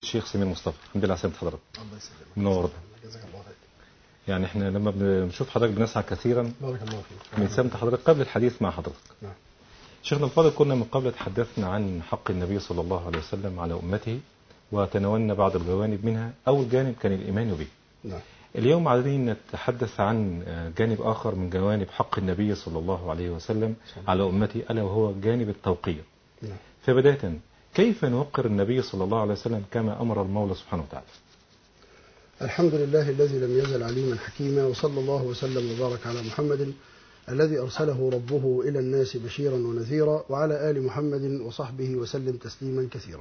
الشيخ سمير مصطفى، الحمد لله على سلامة حضرتك. الله يسلمك. منور. جزاك الله خير. يعني احنا لما بنشوف حضرتك بنسعى كثيرا بارك الله فيك. من سلامة حضرتك قبل الحديث مع حضرتك. نعم. شيخنا الفاضل، كنا من قبل تحدثنا عن حق النبي صلى الله عليه وسلم على أمته، وتناولنا بعض الجوانب منها. أول جانب كان الإيمان به. نعم. اليوم عايزين نتحدث عن جانب آخر من جوانب حق النبي صلى الله عليه وسلم على أمته، ألا وهو جانب التوقير. نعم. فبداية، كيف نوقر النبي صلى الله عليه وسلم كما أمر المولى سبحانه وتعالى؟ الحمد لله الذي لم يزل عليما حكيما، وصلى الله وسلم وبارك على محمد الذي أرسله ربه إلى الناس بشيرا ونذيرا، وعلى آل محمد وصحبه وسلم تسليما كثيرا.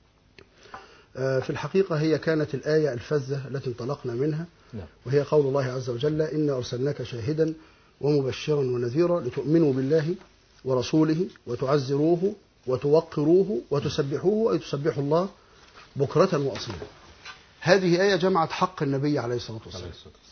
في الحقيقة هي كانت الآية الفذة التي انطلقنا منها، وهي قول الله عز وجل: إنا أرسلناك شاهدا ومبشرا ونذيرا لتؤمنوا بالله ورسوله وتعزروه وتوقروه وتسبحوه، أي تسبحوا الله بكرة وأصيلا. هذه آية جمعت حق النبي عليه الصلاة والسلام.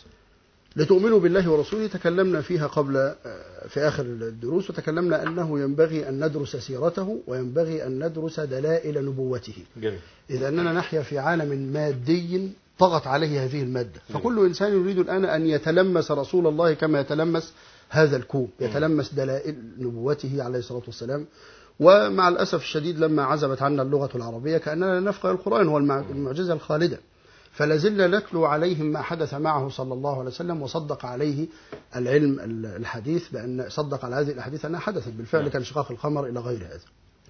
لتؤمنوا بالله ورسوله تكلمنا فيها قبل في آخر الدروس، وتكلمنا أنه ينبغي أن ندرس سيرته وينبغي أن ندرس دلائل نبوته. جميل. إذا أننا نحيا في عالم مادي طغت عليه هذه المادة، فكل إنسان يريد الآن أن يتلمس رسول الله كما يتلمس هذا الكون، يتلمس دلائل نبوته عليه الصلاة والسلام. ومع الأسف الشديد لما عزبت عنا اللغة العربية كأننا لا نفقه القرآن، هو المعجزة الخالدة، فلازلنا نتلو عليهم ما حدث معه صلى الله عليه وسلم، وصدق عليه العلم الحديث بأن صدق على هذه الأحاديث أنها حدثت بالفعل كانشقاق القمر إلى غير هذا.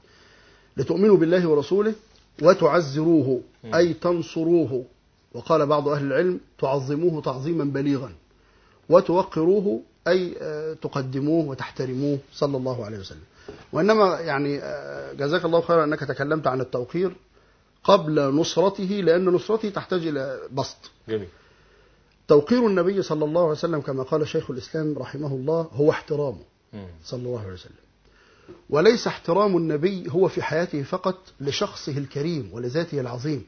لتؤمنوا بالله ورسوله وتعزروه، أي تنصروه، وقال بعض أهل العلم تعظموه تعظيما بليغا، وتوقروه أي تقدموه وتحترموه صلى الله عليه وسلم. وإنما يعني جزاك الله خيرا أنك تكلمت عن التوقير قبل نصرته، لأن نصرته تحتاج إلى بسط. جميل. توقير النبي صلى الله عليه وسلم كما قال شيخ الإسلام رحمه الله هو احترامه صلى الله عليه وسلم، وليس احترام النبي هو في حياته فقط لشخصه الكريم ولذاته العظيم،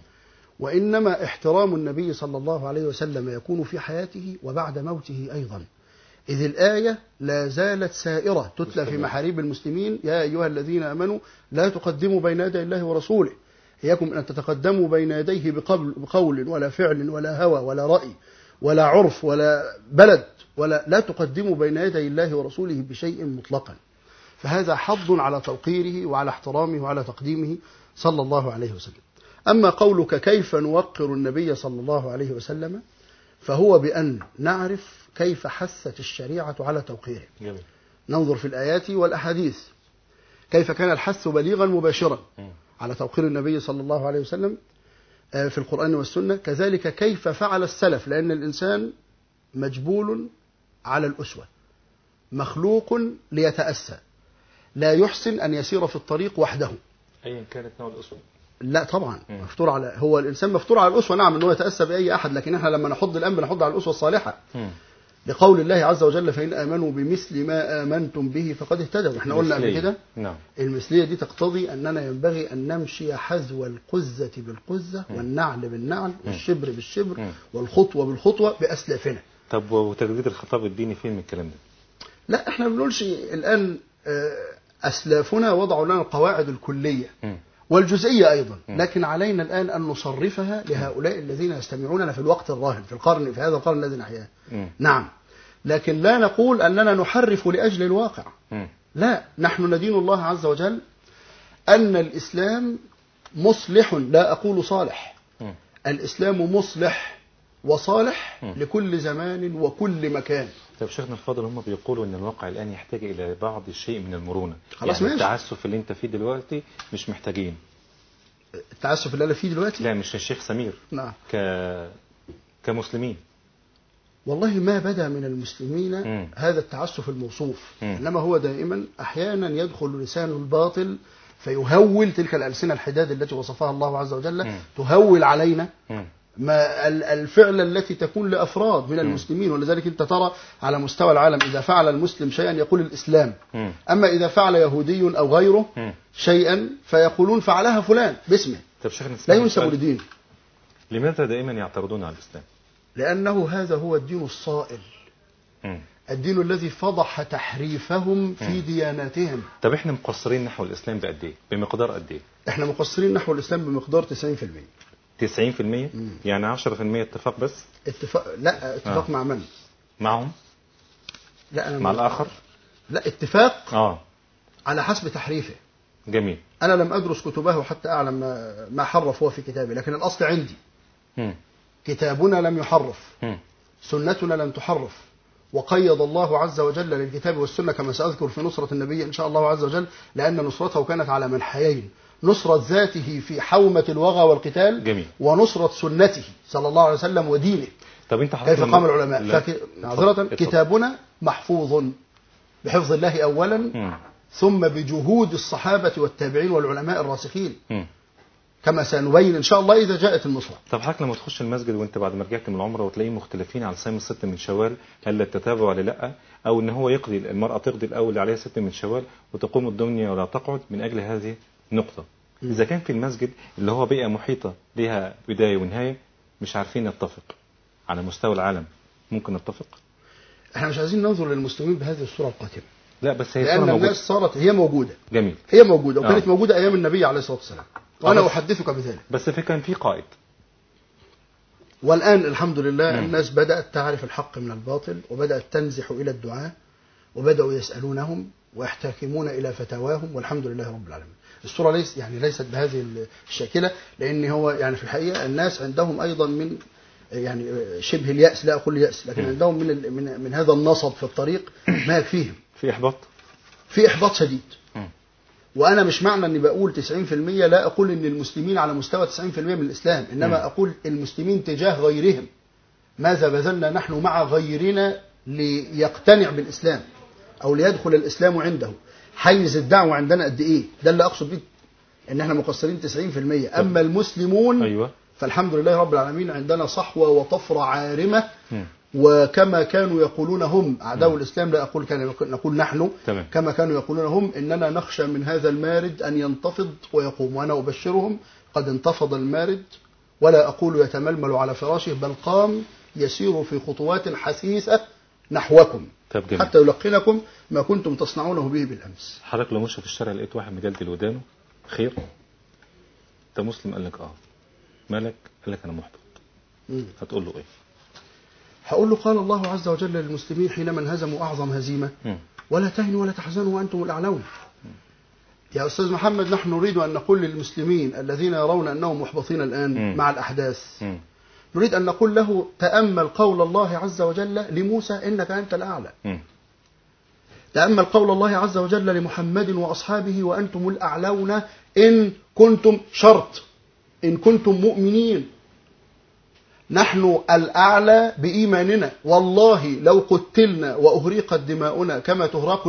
وإنما احترام النبي صلى الله عليه وسلم يكون في حياته وبعد موته أيضا، إذ الآية لا زالت سائرة تتلى في محاريب المسلمين: يا أيها الذين آمنوا لا تقدموا بين يدي الله ورسوله، إياكم أن تتقدموا بين يديه بقول ولا فعل ولا هوى ولا رأي ولا عرف ولا بلد، لا تقدموا بين يدي الله ورسوله بشيء مطلقا. فهذا حض على توقيره وعلى احترامه وعلى تقديمه صلى الله عليه وسلم. أما قولك كيف نوقر النبي صلى الله عليه وسلم، فهو بأن نعرف كيف حثت الشريعة على توقيره. جميل. ننظر في الآيات والأحاديث كيف كان الحث بليغا مباشرا على توقير النبي صلى الله عليه وسلم في القرآن والسنة، كذلك كيف فعل السلف، لأن الإنسان مجبول على الأسوة، مخلوق ليتأسى، لا يحسن أن يسير في الطريق وحده أيا كانت نوع الأسوة. لا طبعا مفطور على، هو الإنسان مفطور على الأسوة، نعم أنه يتأسى بأي أحد، لكن احنا لما نحض الآن بنحض على الأسوة الصالحة. لقول الله عز وجل: فإن آمنوا بمثل ما آمنتم به فقد اهتدوا. احنا قلنا قبل كده المثلية دي تقتضي أننا ينبغي أن نمشي حذو القزة بالقزة والنعل بالنعل والشبر بالشبر والخطوة بالخطوة بأسلافنا. طب وتجديد الخطاب الديني فين من الكلام ده؟ لا، احنا ما بنقولش الآن أسلافنا وضعوا لنا القواعد الكلية والجزئية أيضا، لكن علينا الآن أن نصرفها لهؤلاء الذين يستمعوننا في الوقت الراهن في هذا القرن الذي نحياه. نعم، لكن لا نقول أننا نحرف لأجل الواقع. لا، نحن ندين الله عز وجل أن الإسلام مصلح، لا أقول صالح، الإسلام مصلح وصالح لكل زمان وكل مكان. طب شيخنا الفاضل، هم بيقولوا ان الواقع الان يحتاج الى بعض الشيء من المرونه، خلاص يعني ماشي. التعسف اللي انت فيه دلوقتي مش محتاجين. التعسف اللي انا فيه دلوقتي؟ لا، مش الشيخ سمير. نعم. كمسلمين والله ما بدا من المسلمين هذا التعسف الموصوف، انما هو دائما احيانا يدخل لسان الباطل فيهول تلك الألسنة الحداد التي وصفها الله عز وجل، تهول علينا ما الفعل التي تكون لأفراد من المسلمين. ولذلك أنت ترى على مستوى العالم إذا فعل المسلم شيئا يقول الإسلام، أما إذا فعل يهودي أو غيره شيئا فيقولون فعلها فلان باسمه، لا ينسب لدين. لماذا دائما يعترضون على الإسلام؟ لأنه هذا هو الدين الصائل الدين الذي فضح تحريفهم في دياناتهم. طب احنا مقصرين نحو الإسلام بقد ايه؟ بمقدار قد ايه؟ احنا مقصرين نحو الإسلام بمقدار 90%. 90%؟ يعني 10% اتفاق بس؟ لا اتفاق مع من؟ معهم؟ لا أنا مع الآخر؟ لا اتفاق على حسب تحريفه. جميل. أنا لم أدرس كتبه حتى أعلم ما حرف هو في كتابه، لكن الأصل عندي كتابنا لم يحرف، سنتنا لم تحرف، وقيد الله عز وجل للكتاب والسنة كما سأذكر في نصرة النبي إن شاء الله عز وجل، لأن نصرته كانت على منحيين: نصرة ذاته في حومة الوغى والقتال، جميل. ونصرة سنته صلى الله عليه وسلم ودينه. طب انت كيف قام العلماء؟ معذرة كتابنا محفوظ بحفظ الله أولا، ثم بجهود الصحابة والتابعين والعلماء الراسخين، كما سنبين إن شاء الله إذا جاءت النصرة. طب حضرتك لما تخش المسجد وانت بعد ما رجعت من العمرة وتلاقيهم مختلفين على صيام الست من شوال، هل التتابع ولا لا؟ أو إن هو يقضي المرأة تقضي الأول عليها ست من شوال وتقوم الدنيا ولا تقعد من أجل هذه النقطة. إذا كان في المسجد اللي هو بيئة محيطة لها بداية ونهاية مش عارفين نتفق على مستوى العالم، ممكن نتفق؟ احنا مش عايزين ننظر للمسلمين بهذه الصورة القاتمة. لا بس هي لأن الناس صارت هي موجودة. جميل. هي موجودة وكانت موجودة أيام النبي عليه الصلاة والسلام، وأنا أحدثك بذلك. بس كان في قائد. والآن الحمد لله الناس بدأت تعرف الحق من الباطل، وبدأت تنزح إلى الدعاة، وبدأوا يسألونهم ويحتكمون إلى فتاواهم، والحمد لله رب العالمين. الصورة ليست بهذه الشاكلة، لأن هو يعني في الحقيقة الناس عندهم أيضا من يعني شبه اليأس، لا أقول يأس، لكن عندهم من هذا النصب في الطريق ما يكفيهم. في إحباط شديد. وأنا مش معنى أني بقول 90%، لا أقول أن المسلمين على مستوى 90% من الإسلام، إنما أقول المسلمين تجاه غيرهم. ماذا بذلنا نحن مع غيرنا ليقتنع بالإسلام أو ليدخل الإسلام عنده؟ حيز الدعوة عندنا قد إيه؟ ده اللي أقصد به، إن إحنا مقصرين 90%. أما المسلمون فالحمد لله رب العالمين عندنا صحوة وطفرة عارمة. وكما كانوا يقولون هم أعداء الإسلام، لا أقول نقول نحن، كما كانوا يقولون هم، إننا نخشى من هذا المارد أن ينتفض ويقوم، وأنا أبشرهم قد انتفض المارد، ولا أقول يتململ على فراشه، بل قام يسير في خطوات حثيثة نحوكم حتى يلقنكم ما كنتم تصنعونه به بالأمس. حضرتك لو مشى في الشارع لقيت واحد مجلد ودانه خير، أنت مسلم، قال لك مالك؟ قال لك أنا محبط، هتقول له إيه؟ هقول له قال الله عز وجل للمسلمين حينما انهزموا أعظم هزيمة: ولا تهنوا ولا تحزنوا وأنتم الأعلون. يا أستاذ محمد، نحن نريد أن نقول للمسلمين الذين يرون أنهم محبطين الآن مع الأحداث، نريد أن نقول له: تأمل قول الله عز وجل لموسى إنك أنت الأعلى، تأمل قول الله عز وجل لمحمد وأصحابه وأنتم الأعلون إن كنتم إن كنتم مؤمنين. نحن الأعلى بإيماننا، والله لو قتلنا وأهريقت دماؤنا كما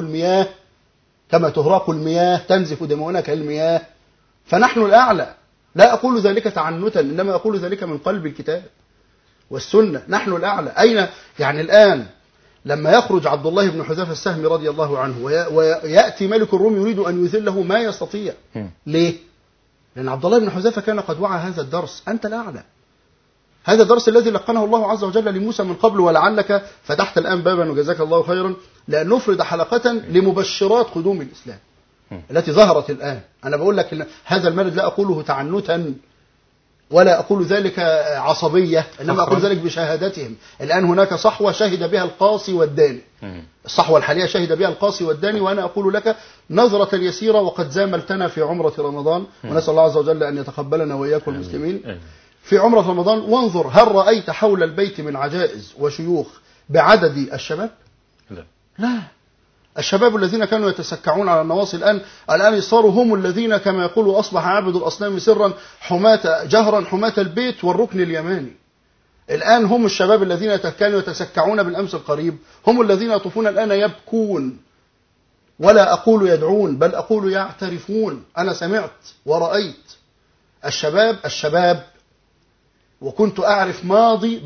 تهراق المياه تنزف دماؤنا كالمياه، فنحن الأعلى. لا أقول ذلك تعنتا، إنما أقول ذلك من قلب الكتاب والسنة. نحن الأعلى. أين يعني الآن لما يخرج عبد الله بن حذافة السهمي رضي الله عنه ويأتي ملك الروم يريد أن يذله ما يستطيع. ليه؟ لأن عبد الله بن حذافة كان قد وعى هذا الدرس: أنت الأعلى. هذا الدرس الذي لقنه الله عز وجل لموسى من قبل، ولعلك فتحت الآن بابا وجزاك الله خيرا لأن نفرد حلقة لمبشرات قدوم الإسلام التي ظهرت الآن. أنا بقول لك هذا المرض لا أقوله تعنتا ولا أقول ذلك عصبية، إنما أقول ذلك بشهادتهم. الآن هناك صحوة شهد بها القاصي والداني، الصحوة الحالية شهد بها القاصي والداني، وأنا أقول لك نظرة يسيرة وقد زاملتنا في عمرة رمضان، ونسأل الله عز وجل أن يتقبلنا وإياكم المسلمين في عمرة رمضان. وانظر هل رأيت حول البيت من عجائز وشيوخ بعدد الشباب؟ لا. الشباب الذين كانوا يتسكعون على النواصي الآن صاروا هم الذين كما يقولوا أصبح عابد الأصنام سرا جهرا حماة البيت والركن اليماني. الآن هم الشباب الذين كانوا يتسكعون بالأمس القريب هم الذين يطوفون الآن يبكون، ولا أقول يدعون بل أقول يعترفون. أنا سمعت ورأيت الشباب وكنت أعرف ماضي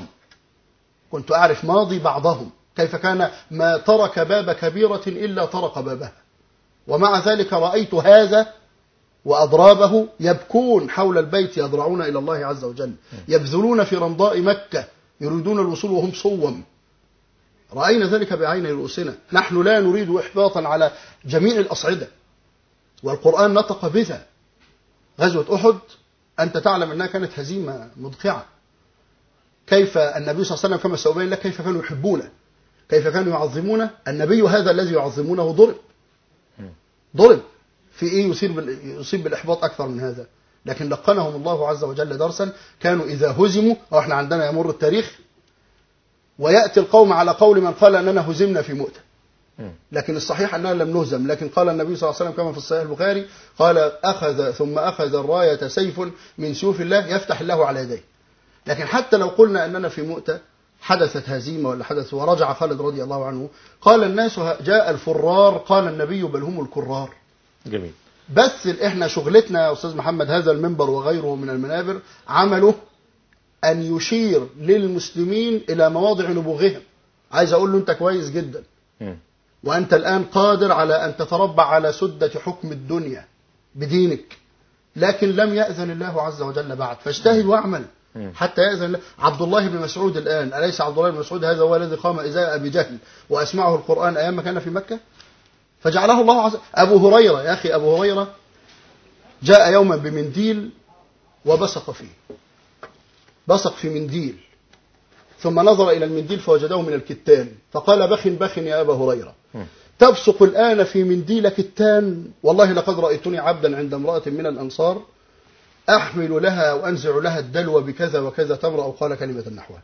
بعضهم كيف كان ما ترك باب كبيرة إلا طرق بابها، ومع ذلك رأيت هذا وأضرابه يبكون حول البيت يضرعون إلى الله عز وجل، يبذلون في رمضاء مكة يريدون الوصول وهم صوم. رأينا ذلك بعين رؤوسنا. نحن لا نريد إحباطا على جميع الأصعدة، والقرآن نطق بها. غزوة أحد أنت تعلم أنها كانت هزيمة مدقعة. كيف النبي صلى الله عليه وسلم كما سأبين لك كيف كانوا يحبونه، كيف كانوا يعظمونه. النبي هذا الذي يعظمونه ضرب في إيه يصيب بالإحباط أكثر من هذا. لكن لقنهم الله عز وجل درسا. كانوا إذا هزموا، أو إحنا عندنا يمر التاريخ ويأتي القوم على قول من قال أننا هزمنا في مؤتة، لكن الصحيح أننا لم نهزم. لكن قال النبي صلى الله عليه وسلم كما في الصحيح البخاري قال ثم أخذ الراية سيف من سيوف الله يفتح الله على يديه. لكن حتى لو قلنا أننا في مؤتة حدثت هزيمة ولا حدث ورجع خالد رضي الله عنه، قال الناس جاء الفرار، قال النبي بل هم الكرار. جميل. بس احنا شغلتنا يا أستاذ محمد، هذا المنبر وغيره من المنابر عمله أن يشير للمسلمين إلى مواضع نبوغهم. عايز أقول له أنت كويس جدا، وأنت الآن قادر على أن تتربع على سدة حكم الدنيا بدينك، لكن لم يأذن الله عز وجل بعد، فاجتهد واعمل حتى يأذن الله. عبد الله بن مسعود الآن، أليس عبد الله بن مسعود هذا هو الذي قام إزاء أبي جهل وأسمعه القرآن أيام ما كان في مكة؟ فجعله الله عز وجل. أبو هريرة يا أخي، أبو هريرة جاء يوما بمنديل وبصق فيه، بصق في منديل، ثم نظر إلى المنديل فوجده من الكتان، فقال بخ بخ يا أبا هريرة، تبصق الآن في منديل كتان؟ والله لقد رأيتني عبدا عند امرأة من الأنصار أحمل لها وأنزع لها الدلو بكذا وكذا تمر، أو قال كلمة نحوها.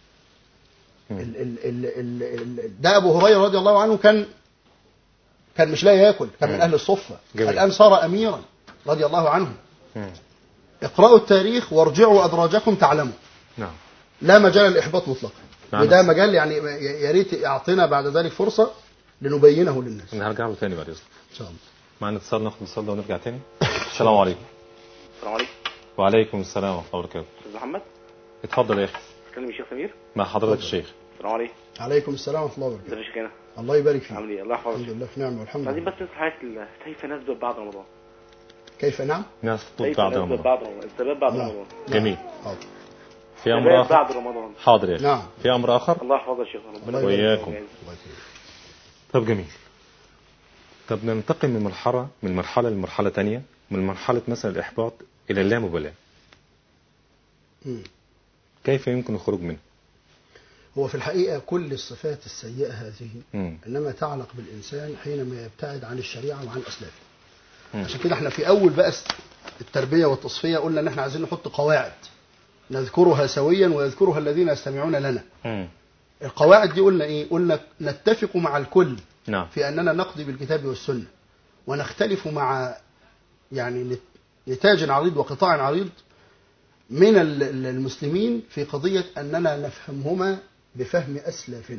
ده أبو هريرة رضي الله عنه كان مش لا يأكل، كان من أهل الصفة. الآن صار أميرا رضي الله عنه. اقرأوا التاريخ وارجعوا أدراجكم تعلموا. لا مجال الإحباط مطلقا، وده مجال يعني يا ريت أعطينا بعد ذلك فرصة لنبينه للناس. هرجع له ثاني بعد إذنك إن شاء الله. معنا اتصال، ناخد اتصال ده ونرجع ثاني. السلام عليكم. السلام عليكم. وعليكم السلام ورحمة الله وبركاته. أستاذ محمد. اتفضل يا أخي. أتكلم الشيخ سمير. مع حضرتك الشيخ. السلام عليكم. عليكم السلام ورحمة الله وبركاته. ازيك يا شيخنا؟ الله يبارك فيك. عامل ايه؟ الله يحفظك. الحمد لله في نعمة والحمد لله. عايزين بس نسأل حضرتك كيف نسجد بعد رمضان؟ كيف نعم؟ ناس كيف بعد نسجد رمضان. بعد رمضان؟ الثبات بعد رمضان. جميل. حاضر. في أمر آخر بعد رمضان. حاضر يا أخي. نعم. في أمر آخر. الله يحفظك يا شيخ. ربنا وإياكم. طب جميل. طب ننتقل من مرحلة لمرحلة تانية، من مرحلة مثلا الإحباط إلى اللامبالاة. كيف يمكن الخروج منه؟ هو في الحقيقة كل الصفات السيئة هذه إنما تعلق بالإنسان حينما يبتعد عن الشريعة وعن أسلافه. عشان كده احنا في أول بقى التربية والتصفية قلنا إن احنا عايزين نحط قواعد نذكرها سويا ويذكرها الذين يستمعون لنا. القواعد دي قلنا إيه؟ قلنا نتفق مع الكل في أننا نقضي بالكتاب والسنة، ونختلف مع يعني نتاج عريض وقطاع عريض من المسلمين في قضية أننا نفهمهما بفهم أسلافنا.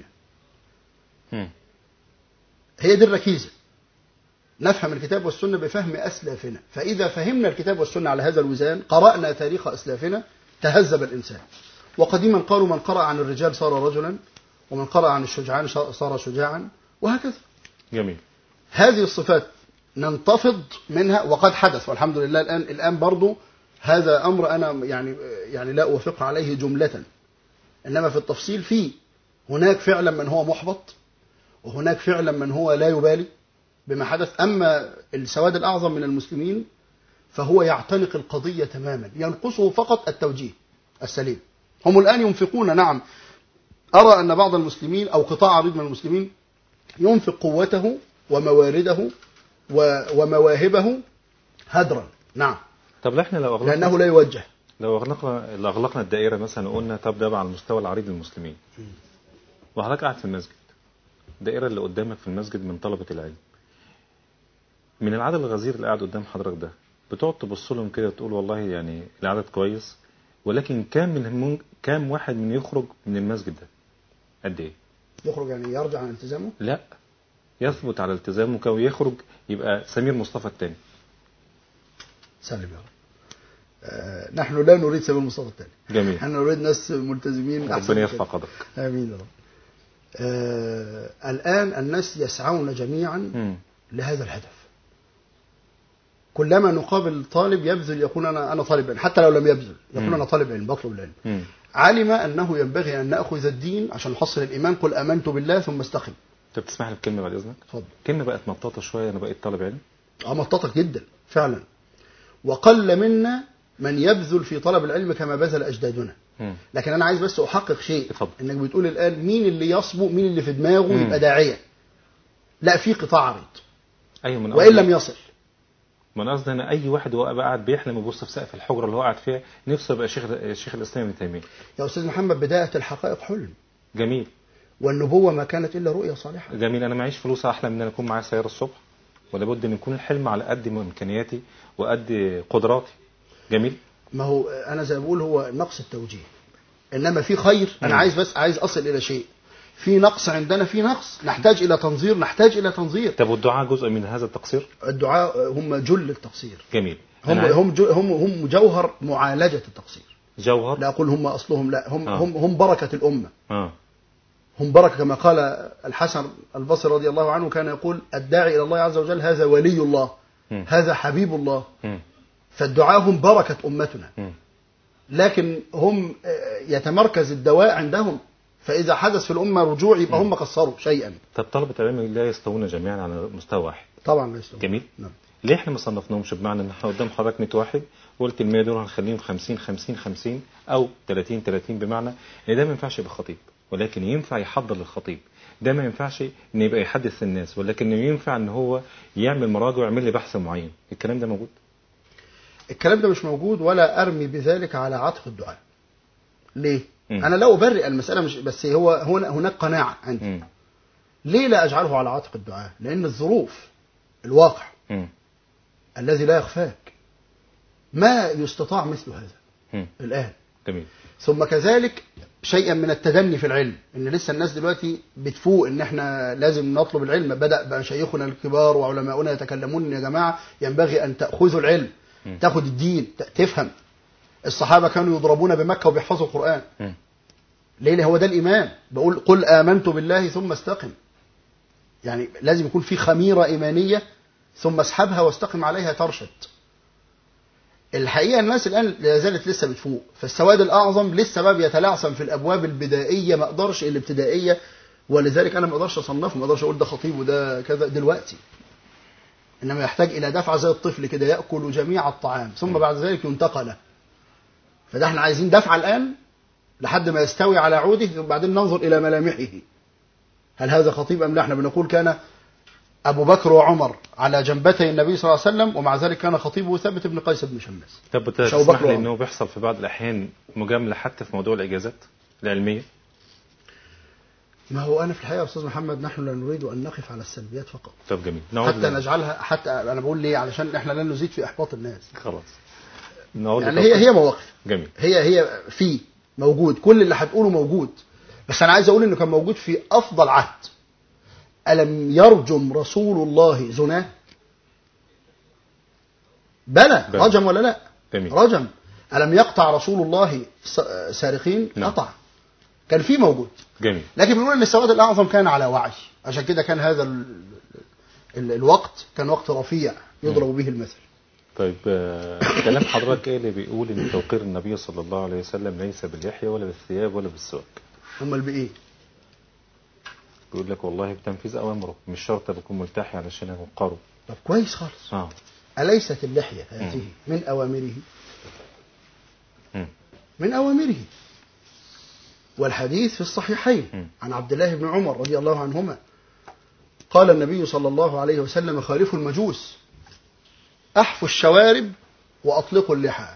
هي دي الركيزة، نفهم الكتاب والسنة بفهم أسلافنا. فإذا فهمنا الكتاب والسنة على هذا الوزان، قرأنا تاريخ أسلافنا، تهذب الإنسان. وقديما قالوا من قرأ عن الرجال صار رجلا، ومن قرأ عن الشجعان صار شجاعا، وهكذا. جميل. هذه الصفات ننتفض منها، وقد حدث والحمد لله. الآن برضو هذا أمر أنا يعني لا أوافق عليه جملة، إنما في التفصيل هناك فعلا من هو محبط، وهناك فعلا من هو لا يبالي بما حدث. أما السواد الأعظم من المسلمين فهو يعتنق القضية تماما، ينقصه فقط التوجيه السليم. هم الآن ينفقون، نعم، أرى أن بعض المسلمين أو قطاع عريض من المسلمين ينفق قوته وموارده ومواهبه هدرا. نعم. طب احنا لأنه لا يوجه. لو أغلقنا الدائرة مثلا وقلنا طب ده على المستوى العريض للمسلمين، وحضرتك قاعد في المسجد، الدائرة اللي قدامك في المسجد من طلبة العلم، من العدد الغزير اللي قاعد قدام حضرتك ده، بتقعد تبص لهم كده وتقول والله يعني العدد كويس، ولكن كام واحد من يخرج من المسجد ده؟ قد ايه؟ يخرج يعني يرجع عن التزامه؟ لا، يثبت على التزامه ويخرج يبقى سمير مصطفى الثاني. سلم يا رب. نحن لا نريد سمير مصطفى الثاني. جميل. نحن نريد ناس ملتزمين. ربنا يرفع قدرك. امين يا رب. الآن الناس يسعون جميعا لهذا الهدف. كلما نقابل طالب يبذل يقول أنا طالب علم، حتى لو لم يبذل يقول أنا طالب علم بطلب العلم. علم أنه ينبغي أن نأخذ الدين عشان نحصل الإيمان. قل آمنت بالله ثم استقم. طب تسمح لي بكلمة بعد إذنك؟ اتفضل. كلمة بقت مطاطة شوية، أنا بقيت طالب علم. مطاطة جدا فعلا. وقل منا من يبذل في طلب العلم كما بذل أجدادنا. لكن أنا عايز بس أحقق شيء. اتفضل. إنك بتقول الآن مين اللي يصبو، مين اللي في دماغه يبقى داعية. لا، في قطاع عريض. أيوة، من وإن لم يصل. من قصدي أنا أي واحد هو قاعد بيحلم يبص في سقف الحجرة اللي هو قاعد فيها نفسه يبقى شيخ الإسلام ابن تيمية. يا أستاذ محمد، بداية الحقائق حلم. جميل. والنبوة ما كانت إلا رؤية صالحة. جميل. أنا معيش فلوس أحلم إن أنا أكون معايا سيارة الصبح، ولا بد أن يكون الحلم على قد إمكانياتي وقد قدراتي. جميل. ما هو أنا زي ما بقول هو نقص التوجيه، إنما في خير. أنا عايز أصل إلى شيء. في نقص عندنا، في نقص نحتاج إلى تنظير، نحتاج إلى تنظير. طب والدعاء جزء من هذا التقصير؟ الدعاء هم جل التقصير. جميل. هم جوهر معالجة التقصير. جوهر؟ لا أقول هم أصلهم، لا هم بركة الأمة. هم بركة، كما قال الحسن البصري رضي الله عنه، كان يقول الداعي إلى الله عز وجل هذا ولي الله، هذا حبيب الله. فالدعاء هم بركة أمتنا. لكن هم يتمركز الدواء عندهم، فإذا حدث في الأمة رجوع يبقى هم قصروا شيئا. طب طلبة العلم لا يستوون جميعا على مستوى واحد؟ طبعا لا يستوون. جميل. نعم. ليه احنا ما صنفناهمش؟ بمعنى ان احنا قدام حضرتك 100 واحد وقلت ال 100 دول هنخليهم 50 50 50 او 30 30، بمعنى ان ده ما ينفعش يبقى خطيب، ولكن ينفع يحضر للخطيب. ده ما ينفعش ان يبقى يحدث الناس، ولكن ينفع ان هو يعمل مراجع ويعمل لي بحث معين. الكلام ده موجود؟ الكلام ده مش موجود، ولا أرمي بذلك على عاتق الدعاء. ليه؟ أنا لا أبرئ المسألة، مش بس هو هناك قناعة عندي. ليه لا أجعله على عاتق الدعاء؟ لأن الظروف، الواقع الذي لا يخفاك، ما يستطاع مثل هذا الآن. جميل. ثم كذلك شيئا من التدني في العلم، ان لسه الناس دلوقتي بتفوق ان احنا لازم نطلب العلم. بدأ مشايخنا الكبار وعلماؤنا يتكلمون: يا جماعة ينبغي ان تأخذوا العلم، تاخد الدين، تفهم. الصحابة كانوا يضربون بمكة وبيحفظوا القرآن. ليه؟ هو ده الإيمان. بقول قل آمنت بالله ثم استقم. يعني لازم يكون في خميرة إيمانية، ثم اسحبها واستقم عليها ترشد. الحقيقة الناس الآن لا زالت لسه بتفوق، فالسواد الأعظم لسه بقى بيتلعثم في الأبواب البدائية، ما أقدرش الابتدائية، ولذلك أنا ما أقدرش أصنفه، ما أقدرش أقول ده خطيب وده كذا دلوقتي. إنما يحتاج إلى دفعة زي الطفل كده، يأكل جميع الطعام ثم بعد ذلك ينتقل له. فده احنا عايزين دفعة الآن لحد ما يستوي على عوده، وبعدين ننظر إلى ملامحه. هل هذا خطيب أم لا؟ احنا بنقول كان أبو بكر وعمر على جنبتي النبي صلى الله عليه وسلم، ومع ذلك كان خطيبه ثابت بن قيس بن شماس. طب تسمح لي أنه بيحصل في بعض الأحيان مجاملة حتى في موضوع الإجازات العلمية؟ ما هو أنا في الحقيقة يا أستاذ محمد، نحن لا نريد أن نقف على السلبيات فقط. طب جميل. حتى نجعلها، حتى أنا بقول ليه، علشان إحنا لن نزيد في إحباط الناس. خلاص. يعني هي مواقف. جميل. هي في موجود، كل اللي هتقوله موجود، بس أنا عايز أقول إنه كان موجود في أفضل عهد. ألم يرجم رسول الله زناه؟ بلى. رجم ولا لا؟ جميل. رجم. ألم يقطع رسول الله سارقين؟ قطع. كان في موجود. جميل. لكن بنقول ان السواد الاعظم كان على وعي، عشان كده كان هذا الوقت كان وقت رفيع يضرب به المثل. طيب كلام حضرتك ايه اللي بيقول ان توقير النبي صلى الله عليه وسلم ليس باللحية ولا بالثياب ولا بالسواك؟ امال بايه؟ بيقول لك والله بتنفيذ اوامره، مش شرط تكون ملتحي علشان يوقره. طب كويس خالص. أليست اللحية هذه من أوامره؟ من أوامره. والحديث في الصحيحين عن عبد الله بن عمر رضي الله عنهما قال النبي صلى الله عليه وسلم: خالفوا المجوس، أحفوا الشوارب وأطلقوا اللحى.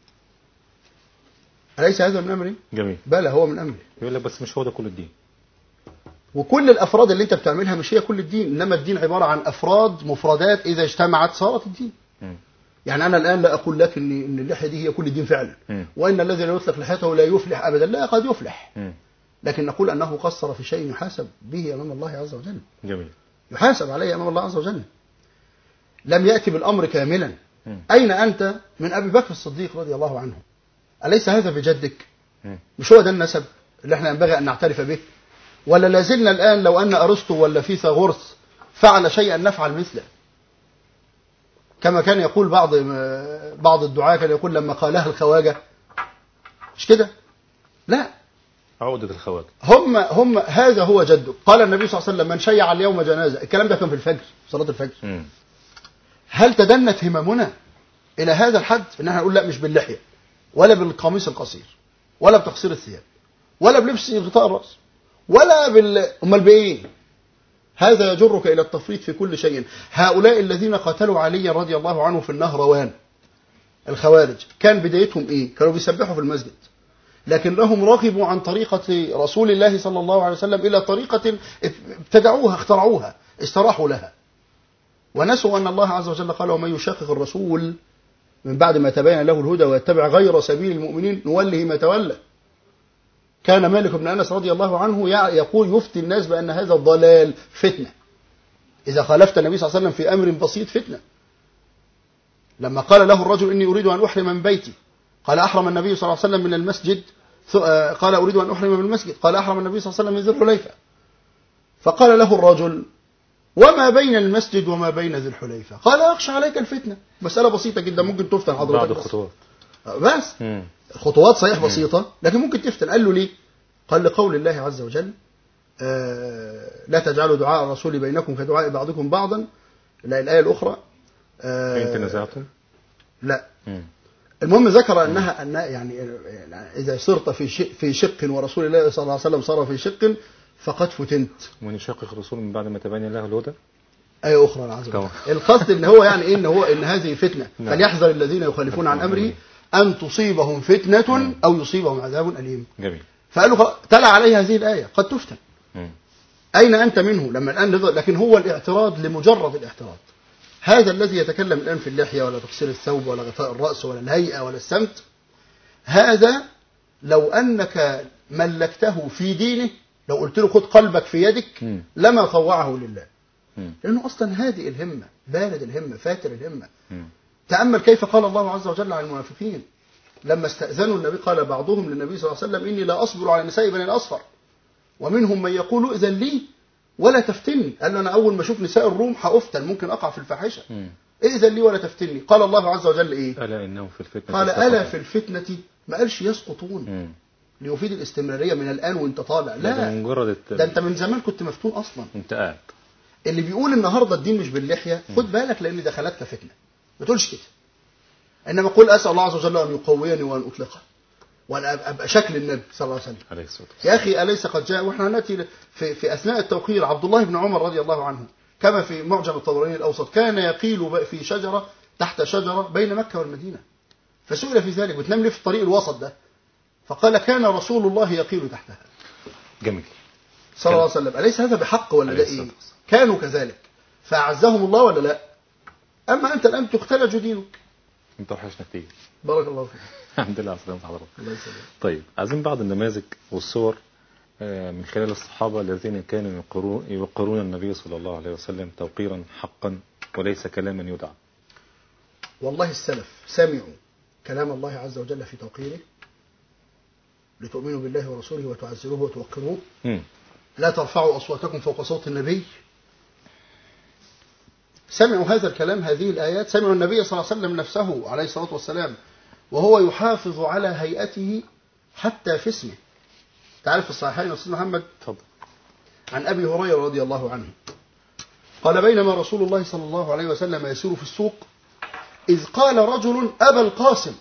أليس هذا من أمره؟ جميل. بلى هو من أمره. يقول لك بس مش هو ده كل الدين، وكل الأفراد اللي أنت بتعملها مش هي كل الدين، إنما الدين عبارة عن أفراد مفردات إذا اجتمعت صارت الدين. يعني أنا الآن لا أقول لك إن اللحية دي هي كل الدين فعلا، وإن الذي لا يطلق لحيته لا يفلح أبدا. لا، قد يفلح، لكن نقول أنه قصر في شيء يحاسب به أمام الله عز وجل. جميل. يحاسب عليه أمام الله عز وجل. لم يأتي بالأمر كاملا. أين أنت من أبي بكر الصديق رضي الله عنه؟ أليس هذا بجدك؟ مش هو ده النسب اللي احنا ينبغي أن نعترف به؟ ولا لازلنا الآن لو أن أرسطو ولا فيثاغورس فعل شيئا نفعل مثله؟ كما كان يقول بعض الدعاة، كان يقول لما قالها الخواجة، مش كده؟ لا، عقدة الخواجة. هم هذا هو جده. قال النبي صلى الله عليه وسلم: من شيع اليوم جنازة. الكلام ده كان في الفجر، صلاة الفجر. هل تدنت هممنا إلى هذا الحد إن احنا نقول لا، مش باللحية ولا بالقميص القصير ولا بتقصير الثياب ولا بلبس غطاء الرأس ولا أمال بإيه؟ هذا يجرك إلى التفريط في كل شيء. هؤلاء الذين قتلوا علي رضي الله عنه في النهروان، الخوارج، كان بدايتهم إيه؟ كانوا بيسبحوا في المسجد، لكنهم رغبوا عن طريقة رسول الله صلى الله عليه وسلم إلى طريقة ابتدعوها، اخترعوها، استراحوا لها، ونسوا أن الله عز وجل قال: ومن يشاقق الرسول من بعد ما تبين له الهدى ويتبع غير سبيل المؤمنين نوله ما تولى. كان مالك بن أنس رضي الله عنه يقول: يفتي الناس بأن هذا الضلال فتنة، إذا خالفت النبي صلى الله عليه وسلم في أمر بسيط فتنة. لما قال له الرجل: إني أريد أن أحرم من بيتي، قال: أحرم النبي صلى الله عليه وسلم من المسجد. قال: أريد أن أحرم من المسجد، قال: أحرم النبي صلى الله عليه وسلم من ذي الحليفة. فقال له الرجل: وما بين المسجد وما بين ذي الحليفة؟ قال: أخشى عليك الفتنة. مسألة بسيطة جدا، ممكن تفتن حضرتك. بعض الخطوات بس الخطوات صحيح بسيطة، لكن ممكن تفتن. قال له ليه؟ قال: لقول الله عز وجل: لا تجعلوا دعاء الرسول بينكم كدعاء بعضكم بعضا. لا، الآية الأخرى فإن تنازعتم. لا. المهم ذكر أنها يعني إذا صرت في شق ورسول الله صلى الله عليه وسلم صار في شق فقد فتنت. ومن يشقق الرسول من بعد ما تبين له الهدى. آية أخرى العزم. القصد إن هو يعني إيه؟ إن هذه فتنة، فليحذر الذين يخالفون عن أمره أن تصيبهم فتنة أو يصيبهم عذاب أليم. جميل. فقالوا تلا عليه هذه الآية: قد تفتن. أين أنت منه لما الآن لكن هو الاعتراض لمجرد الاعتراض. هذا الذي يتكلم الآن في اللحية ولا تقصير الثوب ولا غطاء الرأس ولا الهيئة ولا السمت، هذا لو أنك ملكته في دينه، لو قلت له خذ قلبك في يدك، لما طوعه لله. لأنه أصلا هذه الهمة، بارد الهمة، فاتر الهمة. تأمل كيف قال الله عز وجل عن المنافقين لما استأذنوا النبي. قال بعضهم للنبي صلى الله عليه وسلم: إني لا أصبر على نساء بني الأصفر، ومنهم من يقول: إذن لي ولا تفتني. قال له: أنا أول ما أشوف نساء الروم هأفتن، ممكن أقع في الفاحشة. إذن لي ولا تفتني. قال الله عز وجل إيه؟ ألا إنهم في الفتنة. قال: ألا في الفتنة، ما قالش يسقطون ليفيد الاستمرارية من الآن وانت طالع. لا، ده انت من زمان كنت مفتون أصلا، انت قاعد. اللي بيقول النهاردة الدين مش باللحية، خد بالك، لأن دخلتك فتنة. ما تقولش كده، إنما قول: أسأل الله عز وجل أن يقويني وأن أطلقه وأن أبقى شكل النبي صلى الله عليه وسلم. يا أخي أليس قد جاء، وإحنا نأتي في أثناء التوقير، عبد الله بن عمر رضي الله عنه كما في معجم الطبراني الأوسط كان يقيل في شجرة تحت شجرة بين مكة والمدينة، فسئل في ذلك: بتنام ليه في الطريق الوسط ده؟ فقال: كان رسول الله يقيل تحتها. جميل. صلى الله عليه وسلم. أليس هذا بحق ولا ده إيه؟ كانوا كذلك فأعزهم الله ولا لا؟ أما أنت الآن تختلج دينك. انت وحشنا كتير. بارك الله فيك. الحمد لله على سلامة حضرتك. الله يسلمك. طيب، عايزين بعض النماذج والصور من خلال الصحابة الذين كانوا يوقرون النبي صلى الله عليه وسلم توقيرا حقا وليس كلاما يدعى. والله السلف سمعوا كلام الله عز وجل في توقيره لتؤمنوا بالله ورسوله وتعزروه وتوقروه. لا ترفعوا أصواتكم فوق صوت النبي. سمعوا هذا الكلام، هذه الآيات. سمعوا النبي صلى الله عليه وسلم نفسه عليه الصلاة والسلام وهو يحافظ على هيئته حتى في اسمه. تعرف في الصحيحين يا أستاذ محمد عن أبي هريرة رضي الله عنه قال: بينما رسول الله صلى الله عليه وسلم يسير في السوق إذ قال رجل: أبا القاسم.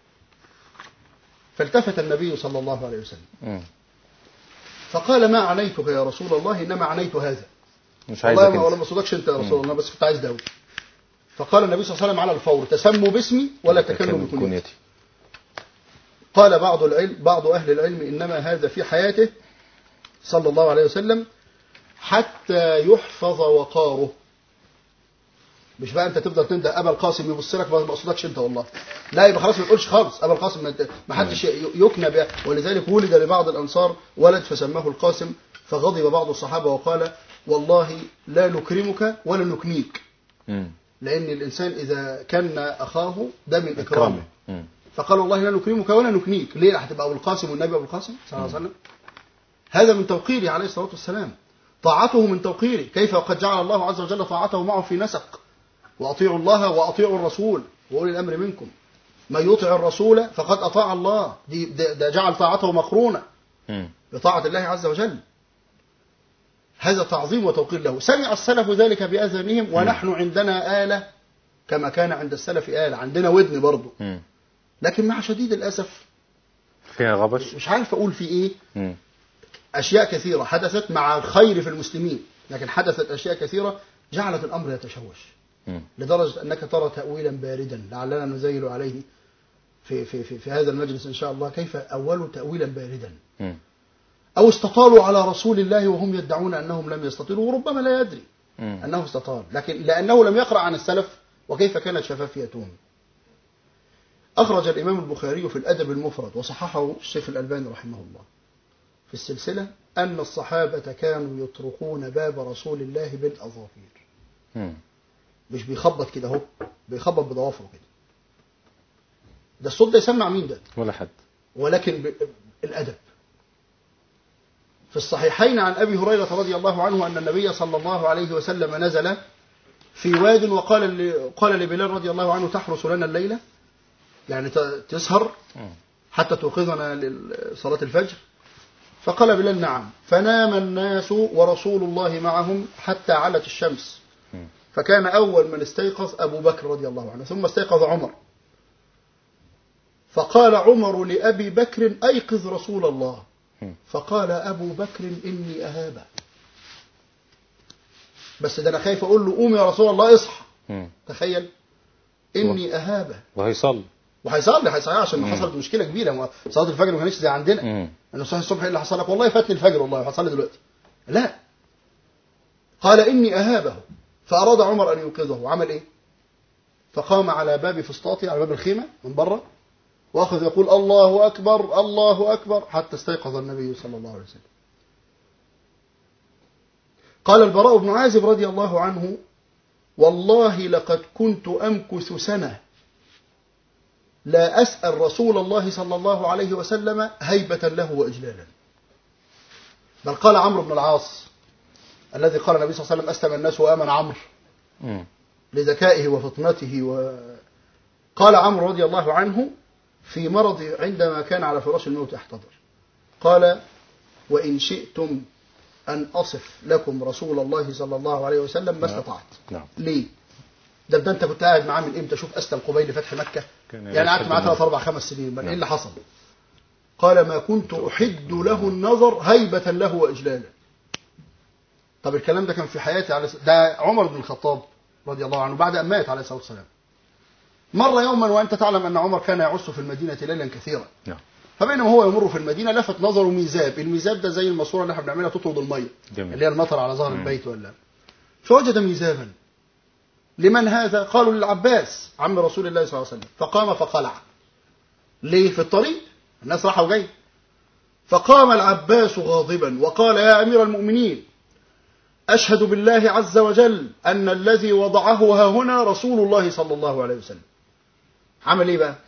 فالتفت النبي صلى الله عليه وسلم فقال: ما عنيتك يا رسول الله، إنما عنيت هذا. مش عايزك والله ولا مصدقش أنت يا رسول الله، بس كنت عايز داود. فقال النبي صلى الله عليه وسلم على الفور: تسموا باسمي ولا تكلوا بكنيتي. قال بعض أهل العلم: إنما هذا في حياته صلى الله عليه وسلم حتى يحفظ وقاره. مش بقى أنت تفضل تنده أبا القاسم يبص لك، ما أقصدكش أنت والله، لا، يبقى خلاص ما تقولش خالص أبا القاسم، ما حدش يكنى بها. ولذلك ولد لبعض الأنصار ولد فسماه القاسم، فغضب بعض الصحابة وقال: والله لا نكرمك ولا نكنيك. لأن الإنسان إذا كان أخاه ده من إكرامه. فقال: والله لا نكرمك ولا نكنيك. ليه هتبقى أبو القاسم والنبي أبو القاسم صلى الله عليه وسلم؟ هذا من توقيره عليه الصلاة والسلام، طاعته من توقيره. كيف وقد جعل الله عز وجل طاعته معه في نسق: وأطيعوا الله وأطيعوا الرسول وأولي الأمر منكم. من يطع الرسول فقد أطاع الله، ده جعل طاعته مقرونة بطاعة الله عز وجل. هذا تعظيم وتوقير له. سمع السلف ذلك بأذانهم، ونحن عندنا آلة كما كان عند السلف آلة، عندنا ودن برضو، لكن مع شديد الأسف فيها غبش، مش عارف أقول في إيه. أشياء كثيرة حدثت مع الخير في المسلمين، لكن حدثت أشياء كثيرة جعلت الأمر يتشوش لدرجة أنك ترى تأويلا باردا، لعلنا نزيل عليه في هذا المجلس إن شاء الله كيف أولوا تأويلا باردا، أو استطالوا على رسول الله وهم يدعون أنهم لم يستطيلوا، وربما لا يدري أنه استطال، لكن لأنه لم يقرأ عن السلف وكيف كانت شفافيتهم. أخرج الإمام البخاري في الأدب المفرد وصححه الشيخ الألباني رحمه الله في السلسلة أن الصحابة كانوا يطرقون باب رسول الله بالأظافير. مش بيخبط كده اهو، بيخبط بضوافره كده. ده الصوت ده يسمع مين ده؟ ولا حد. ولكن الأدب. في الصحيحين عن أبي هريرة رضي الله عنه أن النبي صلى الله عليه وسلم نزل في واد قال لبلال رضي الله عنه تحرس لنا الليلة، يعني تسهر حتى توقظنا لصلاة الفجر. فقال بلال نعم. فنام الناس ورسول الله معهم حتى علت الشمس، فكان أول من استيقظ أبو بكر رضي الله عنه، ثم استيقظ عمر. فقال عمر لأبي بكر أيقظ رسول الله، فقال أبو بكر إني أهابه. بس ده أنا خايف أقول له قوم يا رسول الله اصحى. تخيل، إني أهابه. وهيصلي عشان حصلت مشكلة كبيرة، صلاة الفجر ما كانتش زي عندنا. أنه صحي الصبح إيه اللي حصل لك؟ والله فاتني الفجر، والله هصلي دلوقتي. لا، قال إني أهابه. فأراد عمر أن ينقذه، عمل إيه؟ فقام على باب فسطاطه، على باب الخيمة من بره، وأخذ يقول الله أكبر الله أكبر حتى استيقظ النبي صلى الله عليه وسلم. قال البراء بن عازب رضي الله عنه والله لقد كنت أمكث سنة لا أسأل رسول الله صلى الله عليه وسلم هيبة له وإجلالا. بل قال عمرو بن العاص الذي قال النبي صلى الله عليه وسلم أسلم الناس وآمن عمرو لذكائه وفطنته. قال عمرو رضي الله عنه في مرض عندما كان على فراش الموت احتضر، قال وإن شئتم أن أصف لكم رسول الله صلى الله عليه وسلم ما استطعت. ليه؟ ده أنت كنت قاعد معاه من إمتى؟ شوف أسلم قبيل فتح مكة، يعني قعدت معاه 3 4 5 سنين، إيه اللي حصل؟ قال ما كنت أحد له النظر هيبة له وإجلالا. طب الكلام ده كان في حياتي ده عمر بن الخطاب رضي الله عنه بعد أن مات عليه الصلاة والسلام. مر يوما وأنت تعلم أن عمر كان يعص في المدينة ليلا كثيرا، فبينما هو يمر في المدينة لفت نظره ميزاب. الميزاب ده زي الماسورة اللي احنا بنعملها تطرد المية اللي هي المطر على ظهر البيت ولا. فوجد ميزابا. لمن هذا؟ قالوا للعباس عم رسول الله صلى الله عليه وسلم. فقام فقلع. ليه؟ في الطريق الناس راحوا جاي. فقام العباس غاضبا وقال يا أمير المؤمنين أشهد بالله عز وجل أن الذي وضعه ها هنا رسول الله صلى الله عليه وسلم. عمل ايه بقى؟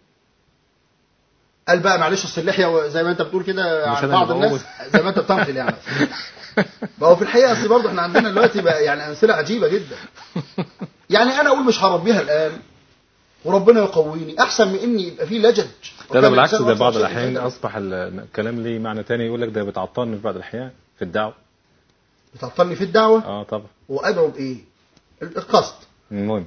قال بقى معلش اصل اللحيه زي ما انت بتقول كده عن بعض الناس زي ما انت بتنقل يعني. ما هو في الحقيقه اصل برضه احنا عندنا دلوقتي بقى يعني امثله عجيبه جدا. يعني انا اقول مش هربيها الان وربنا يقويني احسن من اني يبقى في لجج. ده بالعكس، ده بعض الاحيان اصبح الكلام ليه معنى تاني، يقول لك ده بتعطلني في بعض الاحيان في الدعوه. بتعطلني في الدعوه؟ طبعا. وادعو بايه؟ القصد. المهم.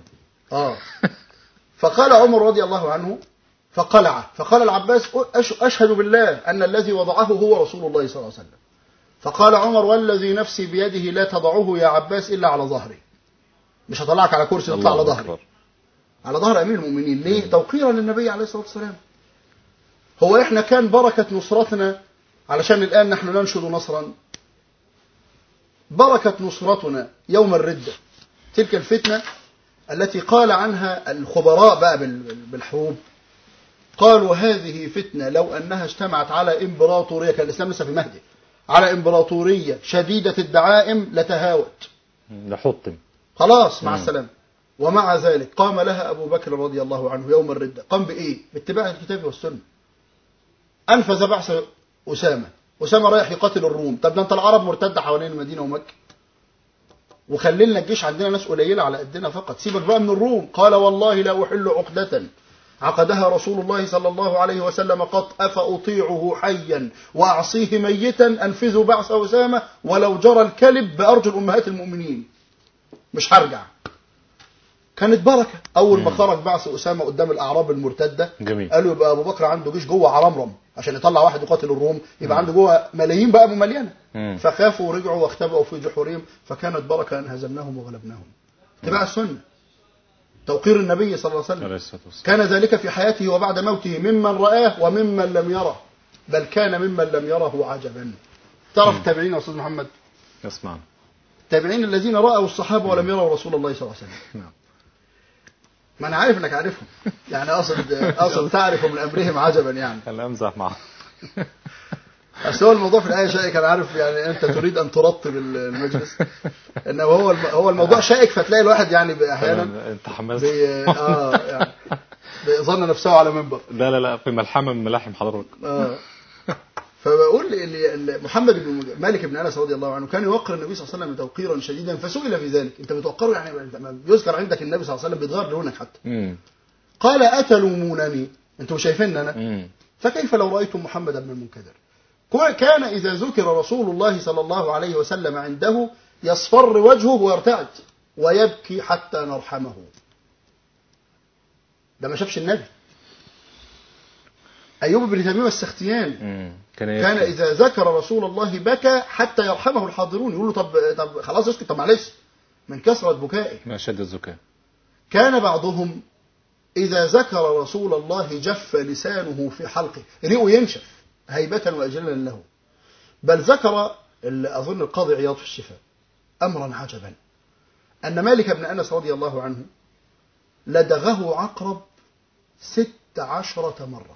فقال عمر رضي الله عنه فقلع. فقال العباس أشهد بالله أن الذي وضعه هو رسول الله صلى الله عليه وسلم. فقال عمر والذي نفسي بيده لا تضعه يا عباس إلا على ظهري. مش هطلعك على كرسي، تطلع على ظهري، على ظهر أمير المؤمنين. ليه؟ توقيرا للنبي عليه الصلاة والسلام. هو إحنا كان بركة نصرتنا علشان الآن نحن ننشد نصرا. بركة نصرتنا يوم الردة، تلك الفتنة التي قال عنها الخبراء بقى بالحروب، قالوا هذه فتنة لو أنها اجتمعت على إمبراطورية، كان الإسلام لسه في مهده، على إمبراطورية شديدة الدعائم لتهاوت لحطم خلاص مع السلامة. ومع ذلك قام لها أبو بكر رضي الله عنه يوم الردة. قام بإيه؟ باتباع الكتاب والسنة. أنفذ بعث أسامة رايح يقاتل الروم. طب ده أنت العرب مرتدة حوالين المدينة ومكة، وخلينا الجيش عندنا ناس قليلة على قدنا فقط، سيبك بقى من الروم. قال والله لا أحل عقدة عقدها رسول الله صلى الله عليه وسلم قط، أفأطيعه حيا وأعصيه ميتا، أنفذوا بعث أسامة ولو جرى الكلب بأرجل أمهات المؤمنين، مش هرجع. كانت بركة. أول ما خرج بعث أسامة قدام الأعراب المرتدة، جميل. قالوا يبقى أبو بكر عنده جيش جوه عرمرم عشان يطلع واحد يقاتل الروم، يبقى عنده جوه ملايين بقى مليانة. فخافوا ورجعوا واختبأوا في جحورهم، فكانت بركة أن هزمناهم وغلبناهم. اتباع السنة، توقير النبي صلى الله عليه وسلم، كان ذلك في حياته وبعد موته ممن رآه وممن لم يره، بل كان ممن لم يره عجبا. تعرف التابعين يا أستاذ محمد؟ اسمع، التابعين الذين رأوا الصحابة ولم يروا رسول الله صلى الله عليه وسلم. نعم. ما أنا عارف إنك عارفهم، يعني أصل تعرف من أمرهم عجبا يعني. أنا أمزح معه. بس هو الموضوع في الآية شائك، أنا عارف يعني أنت تريد أن ترطب المجلس، إنما هو الموضوع شائك، فتلاقي الواحد يعني أحيانا أنت حمست. يعني ظن نفسه على منبر. لا في ملحمة من ملاحم حضرتك. فبقول محمد بن مالك بن أنس رضي الله عنه كان يوقر النبي صلى الله عليه وسلم توقيرا شديدا، فسئل في ذلك، أنت بتوقره يعني لما يذكر عندك النبي صلى الله عليه وسلم بيتغير لونك حتى. قال أتلومونني، أنتم شايفين أنا، فكيف لو رأيتم محمدا بن المنكدر؟ كان إذا ذكر رسول الله صلى الله عليه وسلم عنده يصفر وجهه ويرتعد ويبكي حتى نرحمه. ده ما شافش النبي. أيوب بن تميم السختيان كان إذا ذكر رسول الله بكى حتى يرحمه الحاضرون، يقول له طب خلاص اسكت، طب معلش، من كثرة بكائه. ما شد الزكاة. كان بعضهم إذا ذكر رسول الله جف لسانه في حلقه، ريقه ينشف هيبة وأجلا له. بل ذكر أظن القاضي عياض في الشفاء أمرا عجبا، أن مالك بن أنس رضي الله عنه لدغه عقرب 16 مرة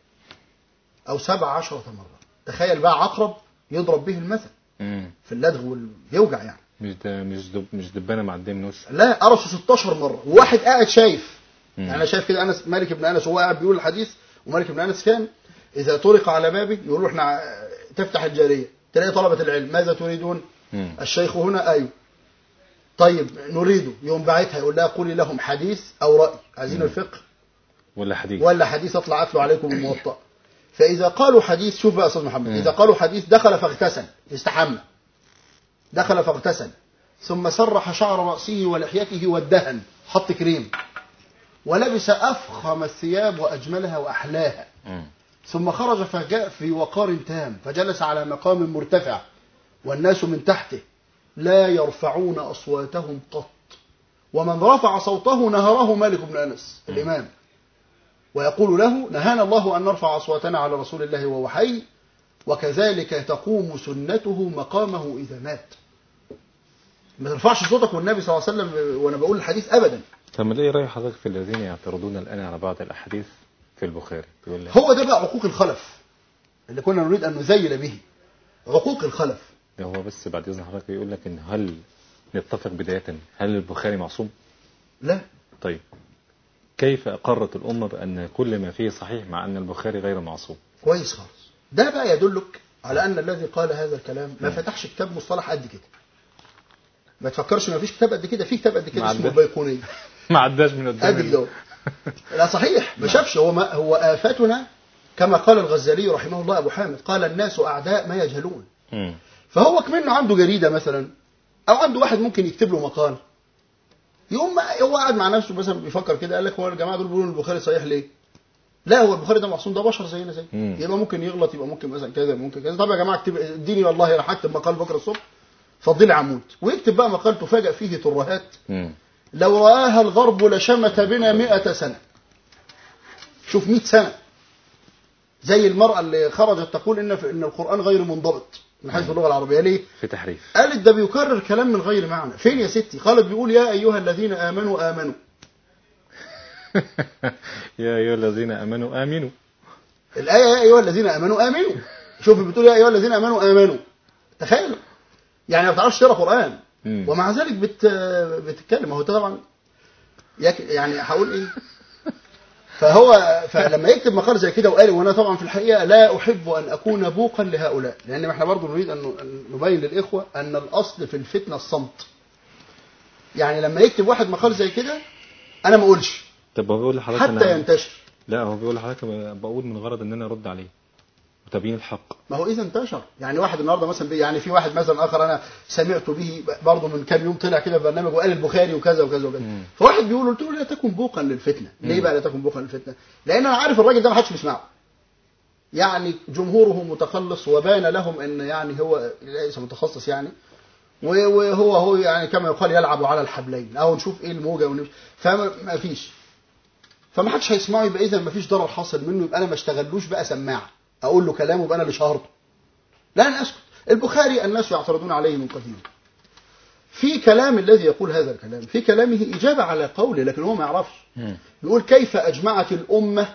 أو 17 مرة. تخيل بقى عقرب يضرب به المثل في اللدغ ويوجع، يعني مش دبانة معدية من وشه، لا، قرصه 16 مرة، وواحد قاعد شايف. يعني أنا شايف كده، أنس مالك بن أنس وهو قاعد بيقول الحديث، ومالك بن أنس كان إذا طرق على بابه يقول له احنا تفتح الجارية تلاقي طلبة العلم، ماذا تريدون؟ الشيخ هنا، أيوه، طيب نريده، يوم بعتها يقول لها قولي لهم حديث أو رأي، عايزين الفقه ولا حديث أطلع أتلو عليكم الموطأ. فإذا قالوا حديث، شوف بقى أستاذ محمد، إذا قالوا حديث دخل فاغتسل، استحمى، دخل فاغتسل، ثم سرح شعر رأسه ولحيته والدهن، حط كريم، ولبس أفخم الثياب وأجملها وأحلاها، ثم خرج فجاء في وقار تام، فجلس على مقام مرتفع والناس من تحته لا يرفعون أصواتهم قط، ومن رفع صوته نهره مالك بن أنس الإمام، ويقول له نهانا الله أن نرفع أصواتنا على رسول الله وهو حي، وكذلك تقوم سنته مقامه إذا مات. ما ترفعش صوتك والنبي صلى الله عليه وسلم وأنا بقول الحديث أبدا. طب ايه رأي حضرتك في الذين يعترضون الآن على بعض الأحاديث في البخاري؟ هو ده بقى عقوق الخلف اللي كنا نريد أن نزيل به، عقوق الخلف. ده هو بس بعد إذن حضرتك يقول لك إن هل نتفق بداية هل البخاري معصوم؟ لا. طيب كيف أقرت الأمة بأن كل ما فيه صحيح مع أن البخاري غير معصوم؟ كويس خالص. ده بقى يدلك على أن الذي قال هذا الكلام ما فتحش كتاب مصطلح قد كده. ما تفكرش ما فيش كتاب قد كده، في كتاب قد كده اسمه البيقونية. ما عداش من قدام. لا صحيح، ما شافش. هو آفتنا كما قال الغزالي رحمه الله أبو حامد، قال الناس أعداء ما يجهلون. فهو كمنه عنده جريدة مثلا، أو عنده واحد ممكن يكتب له مقال، يوم هو قاعد مع نفسه مثلا بيفكر كده، قال لك هو الجماعة دول بيقولوا البخاري صحيح ليه؟ لا، هو البخاري ده معصوم، ده بشر زينا زي، يبقى ممكن يغلط، يبقى ممكن مثلا كذا، ممكن كذا. طب يا جماعة اكتب، اديني والله انا هكتب مقال بكره الصبح، فضلي عمود، ويكتب بقى مقال تفاجأ فيه ترهات لو رآها الغرب لشمت بنا 100 سنة. شوف 100 سنة، زي المرأة اللي خرجت تقول إن القرآن غير منضبط من حيث اللغة العربية. ليه؟ في تحريف. قالت ده بيكرر كلام من غير معنى. فين يا ستي؟ قالت بيقول يا أيها الذين آمنوا آمنوا. يا أيها الذين آمنوا آمنوا. الآية يا أيها الذين آمنوا آمنوا. شوف بتقول يا أيها الذين آمنوا آمنوا. تخيل، يعني ما بتعرفش تقرأ قرآن ومع ذلك بتتكلم. هو طبعا يعني هقول إيه؟ فلما يكتب مقال زي كده وقال، وانا طبعا في الحقيقه لا احب ان اكون بوقا لهؤلاء، لان احنا برضو نريد ان نبين للاخوه ان الاصل في الفتنه الصمت. يعني لما يكتب واحد مقال زي كده انا ما اقولش، طب بقول لحضرتك حتى ينتشر. لا هو بيقول لحضرتك بقول من غرض ان انا ارد عليه وتبيين الحق. ما هو اذا انتشر، يعني واحد النهارده مثلا يعني في واحد مثلا اخر انا سمعت به برضه من كام يوم طلع كده في برنامج وقال البخاري وكذا وكذا وكذا، فواحد بيقول قلت له لا تكن بوقا للفتنه. ليه بقى لا تكن بوقا للفتنه؟ لان انا عارف الراجل ده ما حدش بيسمعه، يعني جمهوره متخلص وبان لهم ان يعني هو ليس متخصص يعني، وهو يعني كما يقال يلعب على الحبلين، او نشوف ايه الموجه ونمشي، فما فيش، فما حدش هيسمعه، يبقى اذا ما فيش ضرر حاصل منه، يبقى انا ما اشتغلوش بقى سماعه اقول له كلامه يبقى انا اللي شهرته. لا انا اسكت. البخاري الناس يعترضون عليه من قديم، في كلام الذي يقول هذا الكلام في كلامه اجابه على قوله، لكن هو ما يعرفش. بيقول كيف اجمعت الامه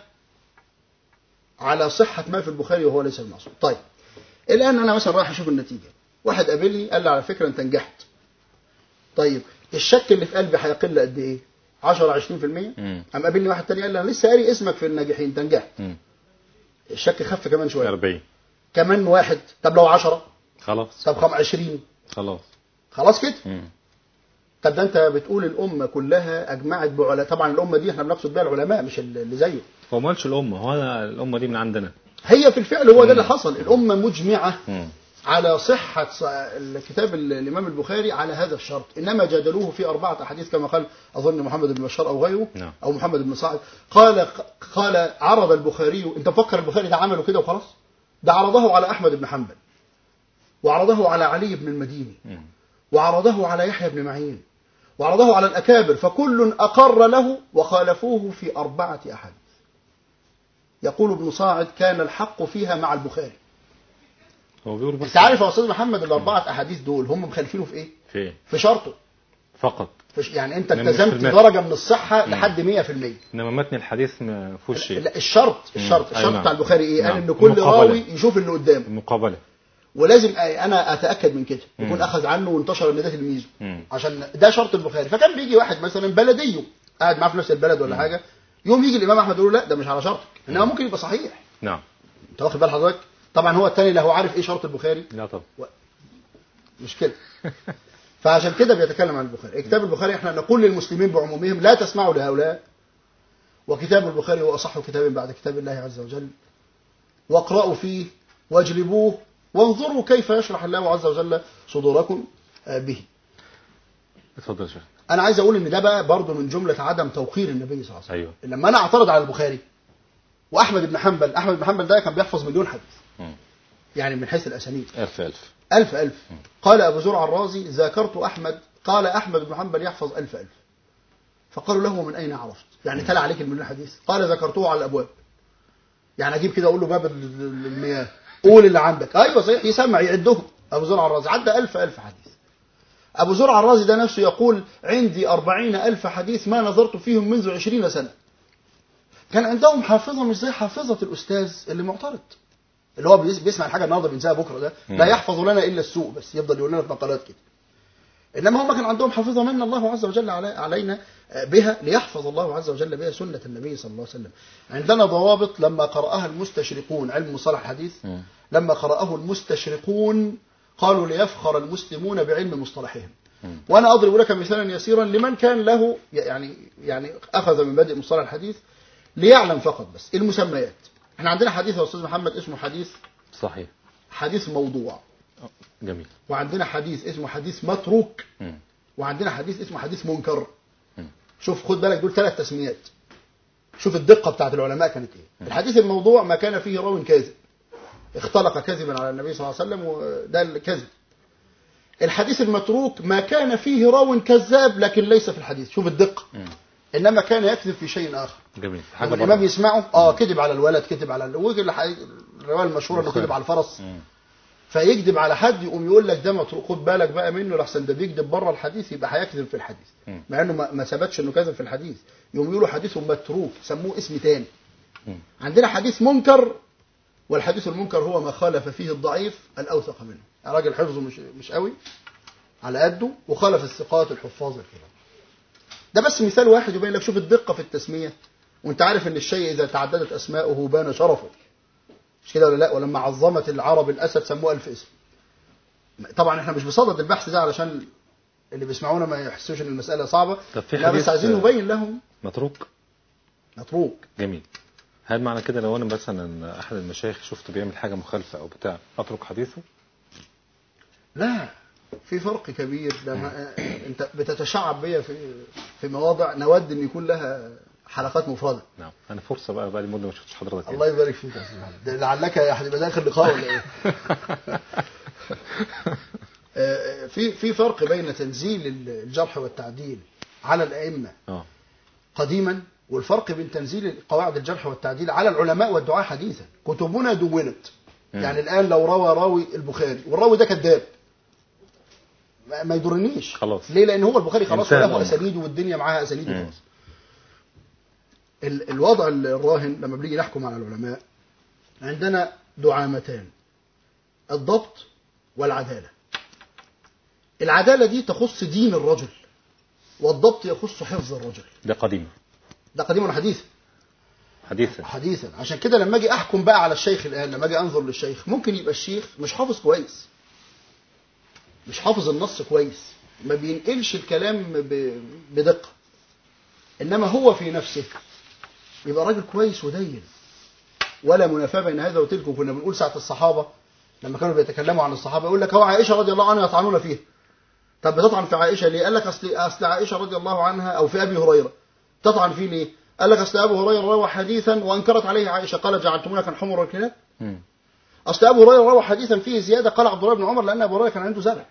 على صحه ما في البخاري وهو ليس المعصوم. طيب الان انا مثلا رايح اشوف النتيجه، واحد قابلني قال لي على فكره انت نجحت. طيب الشك اللي في قلبي هيقل قد ايه؟ 10 20%. قام قابلني واحد تاني قال لي انا لسه قاري اسمك في الناجحين انت نجحت. الشك خف كمان شويه 40 كمان واحد. طب لو 10 خلاص. طب 20 خلاص كده. طب ده انت بتقول الامه كلها اجمعت بعلماء، طبعا الامه دي احنا بنقصد بها العلماء مش اللي زيه. هو ما قالش الامه، هو الامه دي من عندنا. هي في الفعل هو ده اللي حصل، الامه مجمعه على صحة الكتاب الإمام البخاري على هذا الشرط، إنما جادلوه في 4 أحاديث كما قال أظن محمد بن بشار أو غيره أو محمد بن صاعد. قال عرض البخاري، أنت مفكر البخاري ده عمله كده وخلاص؟ ده عرضه على أحمد بن حنبل، وعرضه على علي بن المديني، وعرضه على يحيى بن معين، وعرضه على الأكابر، فكل أقر له وخالفوه في 4 أحاديث. يقول ابن صاعد كان الحق فيها مع البخاري. هو بيقول بس انت عارف يا استاذ محمد ال4 احاديث دول هم مخالفينه في ايه؟ في شرطه فقط. يعني انت التزمت درجه من الصحه لحد 100%، انما متن الحديث ما فيهوش شيء. لا الشرط بتاع البخاري ايه؟ قال ان كل راوي يشوف اللي قدامه المقابله، ولازم انا اتاكد من كده يكون اخذ عنه وانتشر ان ده تلميذه، عشان ده شرط البخاري. فكان بيجي واحد مثلا بلديه قاعد معاه في نفس البلد ولا حاجه، يوم يجي الامام احمد يقول له لا ده مش على شرطك، انما ممكن يبقى صحيح. نعم انت واخد بال حضرتك؟ طبعا هو الثاني لا هو عارف ايه شرط البخاري، لا طبعا مش كده. فعشان كده بيتكلم عن البخاري. كتاب البخاري احنا نقول للمسلمين بعمومهم لا تسمعوا لهؤلاء، وكتاب البخاري هو اصح كتاب بعد كتاب الله عز وجل، واقرأوا فيه واجلبوه وانظروا كيف يشرح الله عز وجل صدوركم به. اتفضل يا شيخ. انا عايز اقول ان ده بقى برضه من جمله عدم توقير النبي صلى الله عليه وسلم. أيوه. لما انا اعترض على البخاري واحمد بن حنبل، احمد بن حنبل ده كان بيحفظ 1,000,000 حديث يعني من حيث الاسانيد 1000 قال ابو زرع الرازي ذاكرت احمد، قال احمد بن حنبل يحفظ 1000. فقالوا له من اين عرفت؟ يعني تلا عليك ال1,000,000 حديث؟ قال ذكرته على الابواب، يعني اجيب كده اقول له باب المياه قول اللي عندك. ايوه صحيح، يسمع يعدهم. ابو زرع الرازي عدى 1000 حديث. ابو زرع الرازي ده نفسه يقول عندي 40,000 حديث ما نظرت فيهم منذ 20 سنة. كان عندهم حافظة مش زي حافظة الأستاذ اللي معترض، اللي هو بيسمع الحاجة النهارده بينساها بكرة، ده لا يحفظ لنا إلا السوء بس، يفضل يقول لنا في مقالات كده. إنما هم كان عندهم حافظة من الله عز وجل علينا بها ليحفظ الله عز وجل بها سنة النبي صلى الله عليه وسلم. عندنا ضوابط لما قرأها المستشرقون، علم مصطلح الحديث لما قرأه المستشرقون قالوا ليفخر المسلمون بعلم مصطلحهم. وأنا أضرب لك مثالا يسيرا لمن كان له يعني أخذ من بدء مصطلح الحديث ليعلم فقط بس المسميات. احنا عندنا حديث يا استاذ محمد اسمه حديث صحيح، حديث موضوع، جميل. وعندنا حديث اسمه حديث متروك، وعندنا حديث اسمه حديث منكر. شوف خد بالك دول 3 تسميات، شوف الدقة بتاعت العلماء كانت ايه. الحديث الموضوع ما كان فيه راو كاذب اختلق كذبا على النبي صلى الله عليه وسلم وده الكذب. الحديث المتروك ما كان فيه راو كذاب لكن ليس في الحديث، شوف الدقة، انما كان يكذب في شيء اخر. جميل. الامام يسمعه كذب على الولد، كذب على الروايه المشهوره انه كذب على الفرس، فيكذب على حد يقوم يقول لك ده متروك، خد بالك بقى منه لحسن ده بيكذب بره الحديث يبقى هيكذب في الحديث، مع انه ما ثبتش انه كذب في الحديث، يقوم يقولوا حديث متروك سموه اسم تاني. عندنا حديث منكر، والحديث المنكر هو ما خالف فيه الضعيف الاوثق منه، راجل حفظه مش قوي على قده وخالف الثقات الحفاظ الكرام. ده بس مثال واحد يبين لك شوف الدقة في التسمية، وانت عارف ان الشيء اذا تعددت اسماؤه بان شرفه، مش كده ولا لا؟ ولما عظمت العرب الاسد سموه 1000 اسم. طبعا احنا مش بصدد البحث ده علشان اللي بيسمعونا ما يحسوش ان المسألة صعبة، لا بس عايزين نبين لهم. متروك متروك جميل. هل معنى كده لو انا مثلا احد المشايخ شفته بيعمل حاجه مخالفه او بتاع اترك حديثه؟ لا، في فرق كبير. لما انت بتتشعب بيا في مواضع نود ان يكون لها حلقات مفردة. نعم، انا فرصه بقى لي مده ما شفتش حضرتك. الله يبارك فيك يا سيدي، لعلك هتبقى داخل لقاء ولا ايه؟ في فرق بين تنزيل الجرح والتعديل على الائمه قديما، والفرق بين تنزيل قواعد الجرح والتعديل على العلماء والدعاة حديثا. كتبنا دونت. يعني الان لو روى راوي البخاري والراوي ده كذاب، ما يضرنيش خلاص. ليه؟ لان هو البخاري خلاص وله اسانيده والدنيا معاها اسانيده خلاص. الوضع الراهن لما بنيجي نحكم على العلماء عندنا دعامتان: الضبط والعدالة. العدالة دي تخص دين الرجل، والضبط يخص حفظ الرجل. ده قديم. ده قديم ولا حديث؟ حديثا. عشان كده لما اجي احكم بقى على الشيخ الان، لما اجي انظر للشيخ، ممكن يبقى الشيخ مش حافظ كويس، مش حافظ النص كويس، ما بينقلش الكلام بدقة، انما هو في نفسه يبقى راجل كويس ودين. ولا منافاة بين هذا وتلك. وكنا بنقول ساعة الصحابة لما كانوا بيتكلموا عن الصحابة يقول لك هو عائشة رضي الله عنها يطعنون فيها. طب بتطعن في عائشة ليه؟ قال لك أصل عائشة رضي الله عنها، أو في أبي هريرة تطعن فيه ليه؟ قال لك أصل أبو هريرة روى حديثا وأنكرت عليه عائشة قال جعلتمونا كالحمر والكلاب. أصل أبو هريرة روى حديثا فيه زيادة قال عبد الله بن عمر لأن أبو هريرة كان عنده زرع.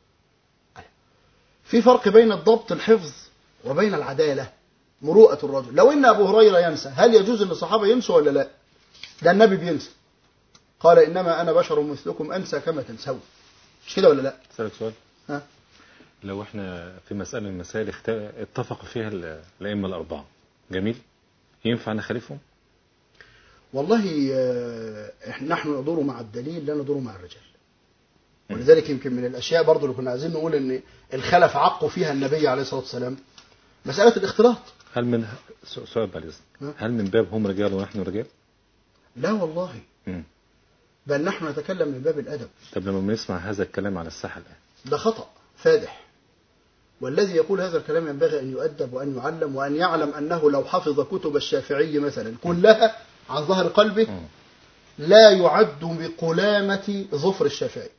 في فرق بين الضبط الحفظ وبين العدالة مروءة الرجل. لو إن أبو هريرة ينسى، هل يجوز أن الصحابة ينسوا ولا لا؟ ده النبي بينسى، قال إنما أنا بشر مثلكم أنسى كما تنسون. مش كده ولا لا؟ أسألك سؤال. لو احنا في مسألة من المسائل اتفق فيها الأئمة الأربعة، جميل، ينفع نخالفهم؟ والله نحن ندور مع الدليل لا ندور مع الرجال. ولذلك يمكن من الأشياء برضو اللي كنا عايزين نقول إن الخلف عقوا فيها النبي عليه الصلاة والسلام مسألة الاختلاط. هل من سؤال بعد هل من باب هم رجال ونحن رجال؟ لا والله. بل نحن نتكلم من باب الأدب. طب لما بنسمع هذا الكلام على الساحة الآن، ده خطأ فادح. والذي يقول هذا الكلام ينبغي أن يؤدب وأن يعلم وأن يعلم أنه لو حفظ كتب الشافعي مثلا كلها عن ظهر قلبه لا يعد بقلامة ظفر الشافعي.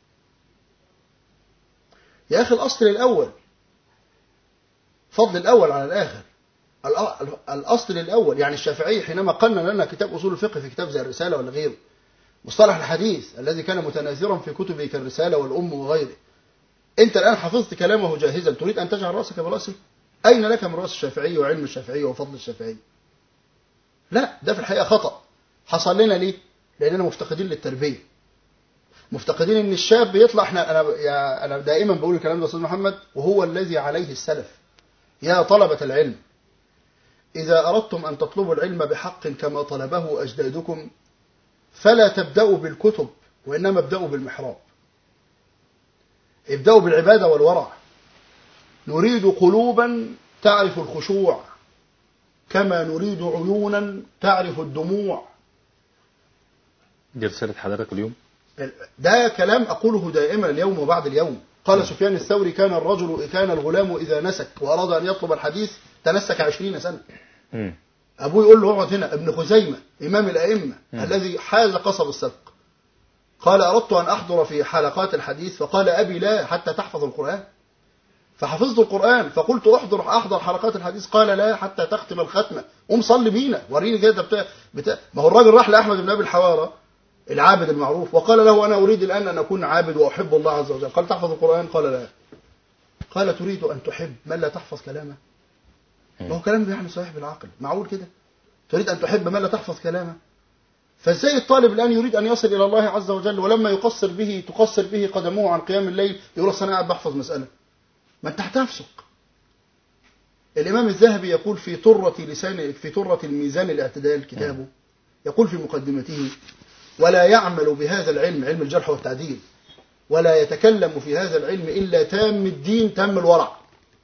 يا أخي الأصل الأول، فضل الأول على الآخر. الأصل الأول يعني الشافعي حينما قلنا لنا كتاب أصول الفقه في كتاب زي الرسالة ولا غيره، مصطلح الحديث الذي كان متناثرا في كتبه كالرسالة والأم وغيره، أنت الآن حفظت كلامه جاهزا تريد أن تجعل رأسك برأسه؟ أين لك من رأس الشافعي وعلم الشافعي وفضل الشافعي؟ لا، ده في الحقيقة خطأ حصل لنا. ليه؟ لأننا مفتقدين للتربية، مفتقدين ان الشاب يطلع. انا دائما بقول الكلام ده استاذ محمد، وهو الذي عليه السلف. يا طلبة العلم، إذا أردتم أن تطلبوا العلم بحق كما طلبه أجدادكم فلا تبدأوا بالكتب، وإنما ابدأوا بالمحراب. ابدأوا بالعبادة والورع. نريد قلوبا تعرف الخشوع كما نريد عيونا تعرف الدموع. دي رسالة حضرتك اليوم؟ ده كلام أقوله دائما اليوم وبعد اليوم. قال سفيان الثوري كان الغلام إذا نسك وأراد أن يطلب الحديث تنسك 20 سنة. أبوه يقول له اقعد هنا. ابن خزيمة إمام الأئمة الذي حاز قصب السبق قال أردت أن أحضر في حلقات الحديث فقال أبي لا حتى تحفظ القرآن. فحفظت القرآن فقلت أحضر حلقات الحديث قال لا حتى تختم الختمة. قوم صلي بينا وريني كده ما هو الراجل راح لأحمد بن أبي الحوارى العابد المعروف وقال له أنا أريد الآن أن أكون عابد وأحب الله عز وجل. قال تحفظ القرآن؟ قال لا. قال تريد أن تحب من لا تحفظ كلامه؟ ما هو كلام يعني صحيح بالعقل، معقول كده؟ تريد أن تحب من لا تحفظ كلامه؟ فازاي الطالب الآن يريد أن يصل إلى الله عز وجل ولما تقصر به قدمه عن قيام الليل يقول أصل أنا قاعد بحفظ مسألة؟ ما أنت هتفسق. الإمام الذهبي يقول في طرة الميزان الاعتدال كتابه، يقول في مقدمته: ولا يعمل بهذا العلم، علم الجرح والتعديل، ولا يتكلم في هذا العلم إلا تام الدين تام الورع.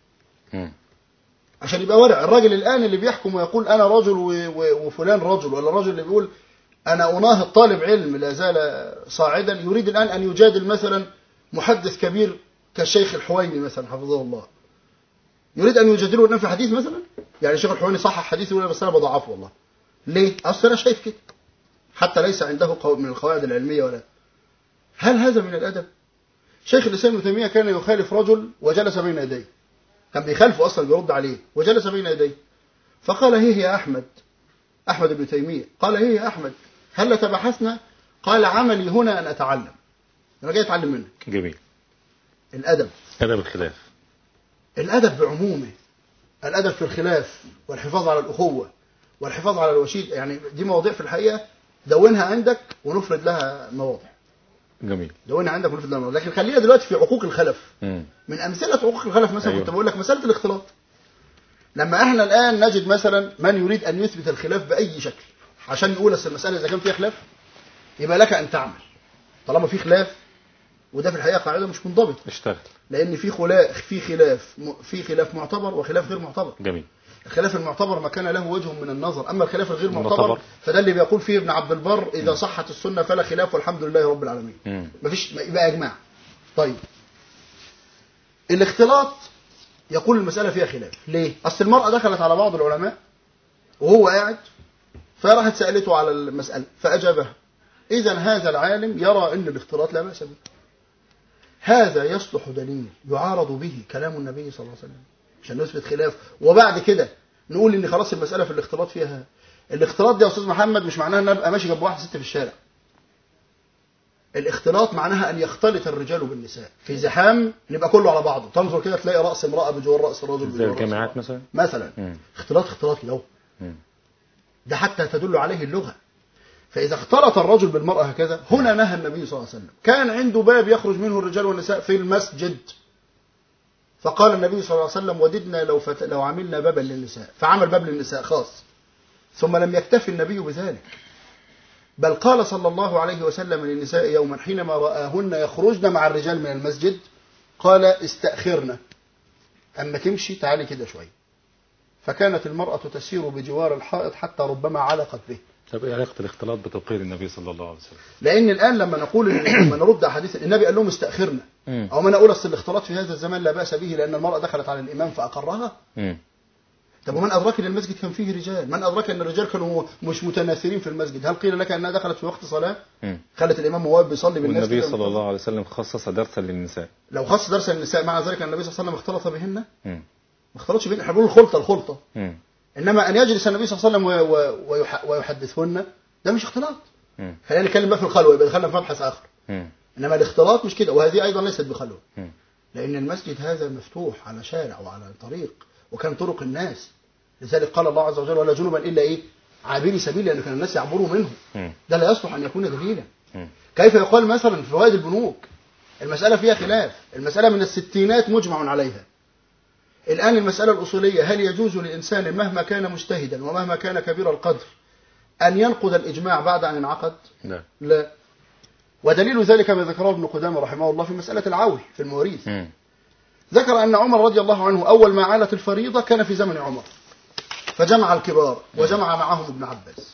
عشان يبقى ورع. الراجل الآن اللي بيحكم ويقول أنا رجل وفلان رجل، ولا الرجل اللي بيقول أنا أناهض طالب علم لا زال صاعدا، يريد الآن أن يجادل مثلا محدث كبير كالشيخ الحويني مثلا حفظه الله، يريد أن يجادله الآن في حديث مثلا. يعني الشيخ الحويني صحح حديث يقول بس أنا بضعفه والله. ليه؟ أصل أنا شايف كده، حتى ليس عنده من القواعد العلمية ولا. هل هذا من الأدب؟ شيخ الإسلام ابن تيمية كان يخالف رجل وجلس بين يديه، كان بيخالفه أصلا بيرد عليه وجلس بين يديه، فقال هي يا أحمد بن تيمية، قال هي يا أحمد هل تبحثنا؟ قال عملي هنا أن أتعلم، أنا جاي أتعلم منك. جميل. الأدب، أدب الخلاف، الأدب بعمومه، الأدب في الخلاف والحفاظ على الأخوة والحفاظ على الوشيد، يعني دي مواضيع في الحقيقة دونها عندك ونفرد لها مواضع. جميل. دونها عندك ونفرد لها مواضع، لكن خلينا دلوقتي في عقوق الخلف. من أمثلة عقوق الخلف مثلا أيوه. كنت بقول لك مسألة الاختلاط. لما احنا الآن نجد مثلا من يريد أن يثبت الخلاف بأي شكل عشان يقول أصل المسألة إذا كان فيها خلاف يبقى لك أن تعمل، طالما في خلاف، وده في الحقيقة قاعدة مش منضبطة، اشتغل، لأن في خلاف معتبر وخلاف غير معتبر. جميل. الخلاف المعتبر ما كان له وجه من النظر، أما الخلاف الغير معتبر فده اللي بيقول فيه ابن عبد البر إذا صحت السنة فلا خلاف والحمد لله رب العالمين. مفيش، يبقى إجماع. طيب الاختلاط يقول المسألة فيها خلاف، ليه؟ أصل المرأة دخلت على بعض العلماء وهو قاعد فراحت سألته على المسألة فأجابها، إذن هذا العالم يرى أن الاختلاط لا بأس به. هذا يصلح دليل يعارض به كلام النبي صلى الله عليه وسلم عشان نثبت خلاف، وبعد كده نقول ان خلاص المسألة في الاختلاط فيها. الاختلاط دي يا أستاذ محمد مش معناها ان ابقى ماشي جنب واحد ست في الشارع. الاختلاط معناها ان يختلط الرجال بالنساء في زحام، نبقى كله على بعضه، تنظر كده تلاقي رأس امرأة بجوار رأس الرجل زي الجامعات مثلا اختلاط كده، ده حتى تدل عليه اللغة. فإذا اختلط الرجل بالمرأة هكذا، هنا نهى النبي صلى الله عليه وسلم. كان عنده باب يخرج منه الرجال والنساء في المسجد، فقال النبي صلى الله عليه وسلم وددنا لو عملنا بابا للنساء، فعمل باب للنساء خاص. ثم لم يكتفي النبي بذلك، بل قال صلى الله عليه وسلم للنساء يوما حينما رآهن يخرجن مع الرجال من المسجد قال استأخرنا، أما تمشي تعالي كده شوي. فكانت المرأة تسير بجوار الحائط حتى ربما علقت به. طب ايه علاقة الاختلاط بتوقير النبي صلى الله عليه وسلم؟ لأن الآن لما نقول لما نرد أحاديث النبي قال لهم استأخرنا، أو ما نقول أصل الاختلاط في هذا الزمان لا بأس به لأن المرأة دخلت على الإمام فأقرها. طب ومن أدرك أن المسجد كان فيه رجال؟ من أدرك أن الرجال كانوا مش متناثرين في المسجد؟ هل قيل لك أنها دخلت في وقت صلاة؟ خلت الإمام واقف بيصلي بالناس. والنبي صلى الله عليه وسلم خصص درسا للنساء. لو خصص درسا للنساء مع ذلك النبي صلى الله عليه وسلم اختلط بهن؟ ما اختلطش بهن، احنا بنقول الخلطة. إنما أن يجلس النبي صلى الله عليه وسلم ويحدثهن ده مش اختلاط. خلينا نتكلم بقى في الخلوة، يبقى دخلنا في مبحث آخر. إنما الاختلاط مش كده، وهذه أيضا ليست بخلوة. لأن المسجد هذا مفتوح على شارع وعلى طريق، وكان طرق الناس، لذلك قال الله عز وجل ولا جنبا إلا إيه؟ عابري سبيل، لأن كان الناس يعبروا منه. ده لا يصلح أن يكون دليلا. كيف يقال مثلا في فوائد البنوك المسألة فيها خلاف، المسألة من الستينات مجمع عليها. الآن المسألة الأصولية هل يجوز لإنسان مهما كان مجتهدا ومهما كان كبير القدر أن ينقض الإجماع بعد أن انعقد؟ لا. ودليل ذلك ما ذكره ابن قدامة رحمه الله في مسألة العول في المواريث. ذكر أن عمر رضي الله عنه أول ما عالت الفريضة كان في زمن عمر، فجمع الكبار وجمع معهم ابن عباس،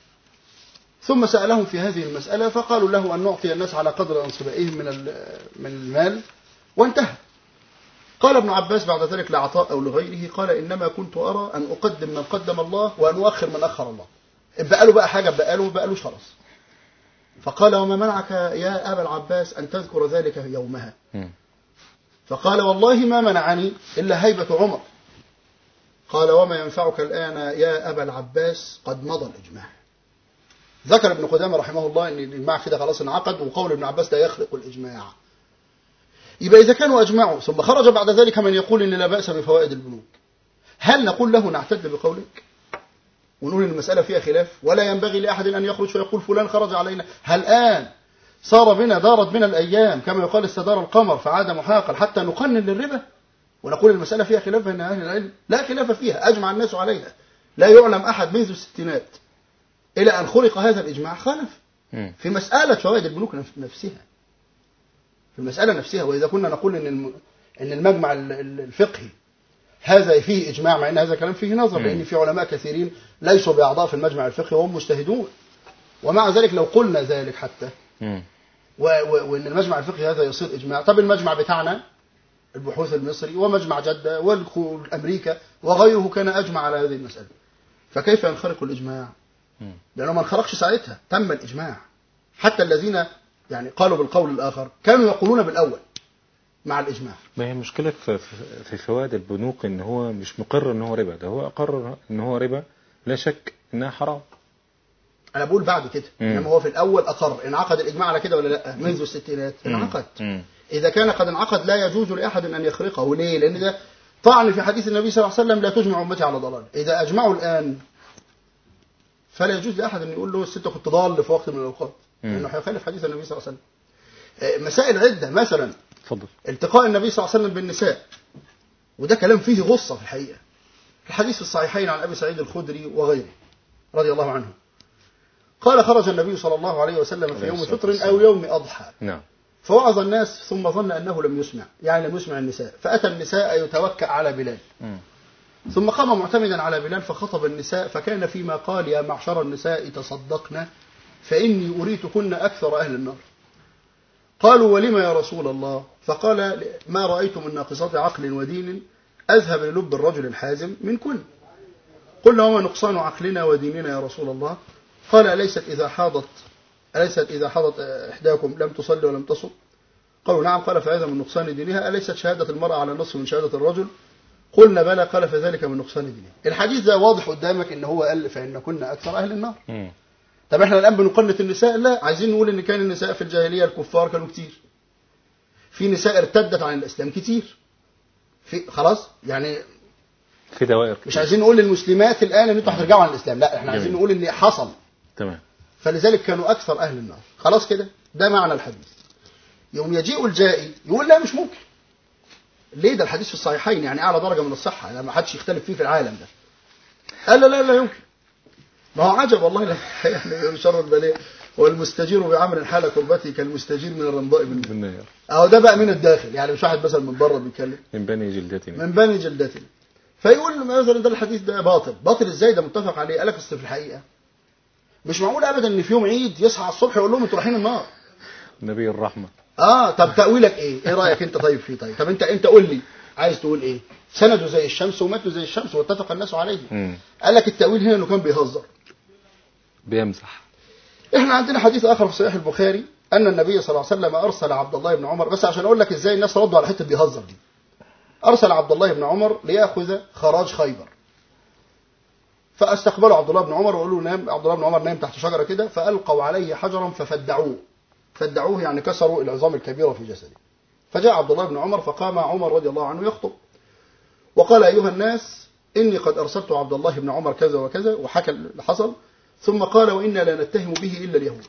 ثم سألهم في هذه المسألة فقالوا له أن نعطي الناس على قدر انصبائهم من المال، وانتهى. قال ابن عباس بعد ذلك لعطاء أو لغيره قال إنما كنت أرى أن أقدم من قدم الله وأن أؤخر من أخر الله. بقى له بقى حاجة، بقى له شرس. فقال وما منعك يا أبا العباس أن تذكر ذلك يومها؟ فقال والله ما منعني إلا هيبة عمر. قال وما ينفعك الآن يا أبا العباس قد مضى الإجماع. ذكر ابن قدامة رحمه الله أن الإجماع كده خلاص انعقد، وقول ابن عباس لا يخلق الإجماع. يبقى إذا كانوا أجمعوا ثم خرج بعد ذلك من يقول إن لا بأس بفوائد البنوك، هل نقول له نعتد بقولك ونقول إن المسألة فيها خلاف ولا ينبغي لأحد أن يخرج فيقول فلان خرج علينا؟ هل الآن دارت بنا الأيام كما يقال استدار القمر فعاد محاقل حتى نقنن للربا ونقول المسألة فيها خلاف بين أهل العلم؟ لا خلاف فيها، أجمع الناس عليها، لا يعلم أحد منذ الستينات إلى أن خلق هذا الإجماع خالف في مسألة فوائد البنوك نفسها، في المسألة نفسها. وإذا كنا نقول إن المجمع الفقهي هذا فيه إجماع، مع أن هذا كلام فيه نظر، لأن في علماء كثيرين ليسوا بأعضاء في المجمع الفقهي وهم مجتهدون، ومع ذلك لو قلنا ذلك حتى وإن المجمع الفقهي هذا يصير إجماع، طب المجمع بتاعنا البحوث المصري ومجمع جدة والأمريكا وغيره كان أجمع على هذه المسألة، فكيف ينخرق الإجماع؟ لأنه ما انخرقش ساعتها، تم الإجماع. حتى الذين يعني قالوا بالقول الآخر كانوا يقولون بالأول مع الإجماع. ما هي المشكلة في فوائد البنوك إن هو مش مقر إن هو ربا، ده هو أقر إن هو ربا، لا شك إنها حرام. أنا بقول بعد كده، إنما هو في الأول أقر. انعقد الإجماع على كده ولا لا؟ منذ الستينات انعقد. إذا كان قد انعقد لا يجوز لأحد أن يخرقه. ليه؟ لأن ده طعن في حديث النبي صلى الله عليه وسلم لا تجمع أمتي على ضلال. إذا أجمعوا الآن فلا يجوز لأحد أن يقول له الست كنت ضال في وقت من الأوقات، لأنه هيخالف حديث النبي صلى الله عليه وسلم. مسائل عدة، مثلا اتفضل. التقاء النبي صلى الله عليه وسلم بالنساء، وده كلام فيه غصة في الحقيقة. الحديث الصحيحين عن أبي سعيد الخدري وغيره رضي الله عنه قال خرج النبي صلى الله عليه وسلم في يوم فطر أو يوم أضحى، نعم، فوعظ الناس ثم ظن أنه لم يسمع، يعني لم يسمع النساء، فأتى النساء يتوكأ على بلال، ثم قام معتمدا على بلال فخطب النساء، فكان فيما قال يا معشر النساء تصدقنا فإني أريتكن أكثر أهل النار. قالوا ولما يا رسول الله؟ فقال ما رأيت من ناقصات عقل ودين أذهب للب الرجل الحازم منكن. قلنا وما نقصان عقلنا وديننا يا رسول الله؟ قال أليست إذا حضت إحداكم لم تصلي ولم تصم؟ قالوا نعم. قال فهذا من نقصان دينها. أليست شهادة المرأة على نصف من شهادة الرجل؟ قلنا بلى. قال فذلك من نقصان دينها. الحديث ده واضح قدامك إن هو قال فإن كنا أكثر أهل النار. طب احنا الآن بنقنط النساء؟ لا، عايزين نقول إن كان النساء في الجاهلية الكفار كانوا كتير، في نساء ارتدت عن الإسلام كتير، في خلاص يعني في دوائر مش عايزين نقول للمسلمات الآن إن انتوا هترجعوا عن الإسلام، لا احنا عايزين نقول إن حصل. تمام. فلذلك كانوا أكثر أهل النار. خلاص كده، ده معنى الحديث. يوم يجيء الجائي يقول لا مش ممكن. ليه؟ ده الحديث في الصحيحين، يعني أعلى درجة من الصحة، يعني ما حدش يختلف فيه في العالم ده. قال لا يمكن. ما هو عجب والله، يعني شر البلاء والمستجير بعمل حال كربته كالمستجير من الرمضاء بالنار. أهو ده بقى من الداخل، يعني مش واحد مثلا من بره بيتكلم من بني جلدتنا، من بني جلدتنا، فيقول مثلا ده الحديث ده باطل ازاي؟ ده متفق عليه. قال لك في الحقيقة مش معقول ابدا ان في يوم عيد يصحى على الصبح يقول لهم انتوا رايحين النار. نبي الرحمه. طب تاويلك ايه رايك انت؟ طيب فيه طب انت قول لي عايز تقول ايه؟ سندوا زي الشمس وماتوا زي الشمس واتفق الناس عليه. قال لك التاويل هنا انه كان بيهزر، بيمزح. احنا عندنا حديث اخر في صحيح البخاري ان النبي صلى الله عليه وسلم ارسل عبد الله بن عمر، بس عشان اقول لك ازاي الناس ردوا على حته بيهزر دي. ارسل عبد الله بن عمر لياخذ خراج خيبر، فاستقبلوا عبد الله بن عمر وقالوا نام. عبد الله بن عمر نام تحت شجرة كده، فألقوا عليه حجرا ففدعوه يعني كسروا العظام الكبيرة في جسده. فجاء عبد الله بن عمر فقام عمر رضي الله عنه يخطب وقال أيها الناس إني قد أرسلت عبد الله بن عمر كذا وكذا، وحكى اللي حصل، ثم قال وإنا لا نتهم به إلا اليهود،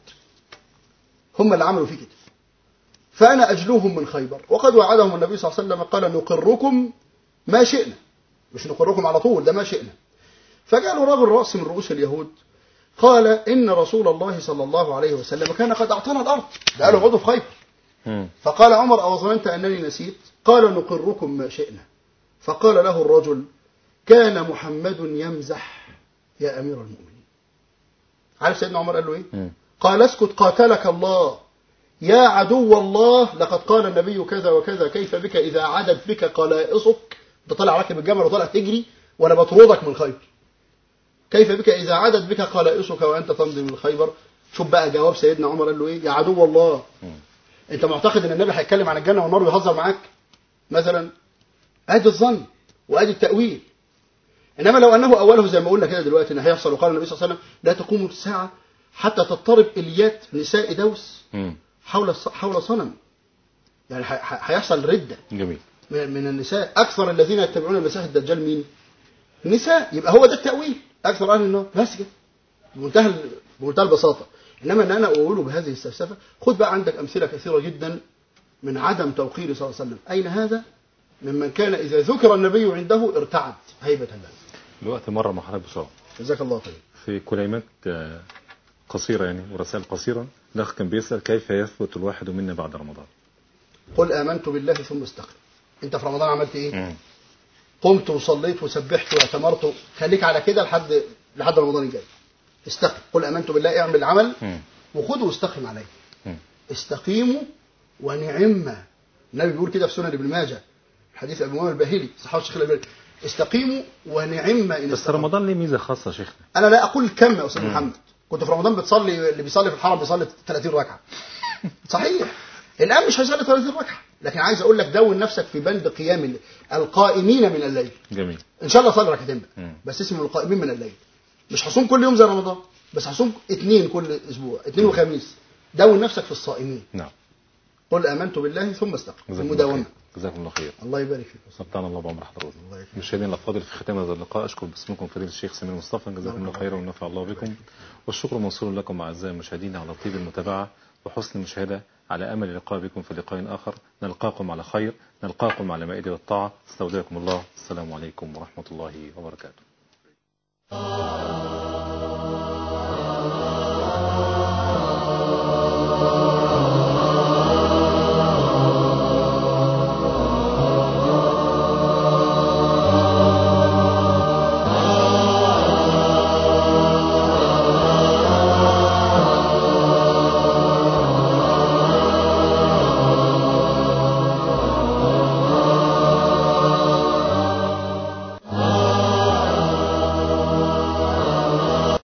هم اللي عملوا فيه كده، فأنا أجلوهم من خيبر، وقد وعدهم النبي صلى الله عليه وسلم قال نقركم ما شئنا، مش نقركم على طول، ده ما شئنا. فقالوا رجل رأس من رؤوس اليهود قال إن رسول الله صلى الله عليه وسلم كان قد أعطانا الأرض، ده قالوا عضو في خيبر. فقال عمر أو ظننت أنني نسيت؟ قال نقركم ما شئنا. فقال له الرجل كان محمد يمزح يا أمير المؤمنين. عارف سيدنا عمر قال له إيه؟ قال اسكت قاتلك الله يا عدو الله، لقد قال النبي كذا وكذا، كيف بك إذا عدت بك قلائصك، أنت طالع راكب الجمل وطالع تجري ولا بطردك من خيبر، كيف بك إذا عدت بك قلائصك وأنت تمضي من خيبر. شوف بقى جواب سيدنا عمر قال له إيه؟ يا عدو الله، أنت معتقد أن النبي هيتكلم عن الجنة والنار ويهزر معاك مثلا؟ أدي الظن وأدي التأويل. إنما لو أنه أوله زي ما قلنا كده دلوقتي إن هيحصل، وقال النبي صلى الله عليه وسلم لا تقوم الساعة حتى تضطرب إليات نساء دوس حول صنم، يعني هيحصل ردة جميل من النساء. أكثر الذين يتبعون المسيح الدجال مين؟ نساء. يبقى هو ده التأويل، أكثر أهل النار، بس كده بمنتهى البساطة. إنما أن أنا أقوله بهذه السفسفة، خد بقى عندك أمثلة كثيرة جدا من عدم توقير صلى الله عليه وسلم. أين هذا ممن كان إذا ذكر النبي عنده ارتعد هيبة الله. الوقت مرة مع حضرتك بسرعة. جزاك الله خير. في كلمات قصيرة يعني ورسائل قصيرة، الأخ كان بيسأل كيف يثبت الواحد منا بعد رمضان؟ قل آمنت بالله ثم استقم. أنت في رمضان عملت إيه؟ قمت وصليت وسبحت واعتمرت، خليك على كده لحد رمضان الجاي. استقم، قل آمنت بالله، اعمل العمل وخذ واستقم عليه. استقيموا ونعم. النبي بيقول كده في سنن ابن ماجه، حديث ابو امام الباهلي صحابه الشيخ الألباني، استقيموا ونعم إن بس استقاموا. رمضان ليه ميزة خاصة يا شيخنا. أنا لا أقول كم يا أستاذ محمد، كنت في رمضان بتصلي، اللي بيصلي في الحرم بيصلي 30 ركعة صحيح. الآن مش هيصلي 30 ركعة، لكن عايز أقول لك دون نفسك في بند قيام القائمين من الليل. جميل. إن شاء الله صلي ركعتين بقى، بس اسمه القائمين من الليل. مش هصوم كل يوم زي رمضان، بس هصوم 2 كل أسبوع، 2 وخميس. دون نفسك في الصائمين. نعم. قل آمنت بالله ثم استقم. جزاكم الله المداومة. خير. جزاكم الله خير. الله يبارك فيك. متعنا الله بعمر حضرتك. الله يكرمك. مشاهدينا الافاضل، في ختام هذا اللقاء اشكر باسمكم فضيله الشيخ سمير مصطفى، جزاكم الله خيرا ونفع الله بكم، والشكر موصول لكم اعزائي المشاهدين على طيب المتابعه وحسن المشاهده، على امل اللقاء بكم في لقاء اخر. نلقاكم على خير، نلقاكم على مائده الطاعه. استودعكم الله، السلام عليكم ورحمه الله وبركاته.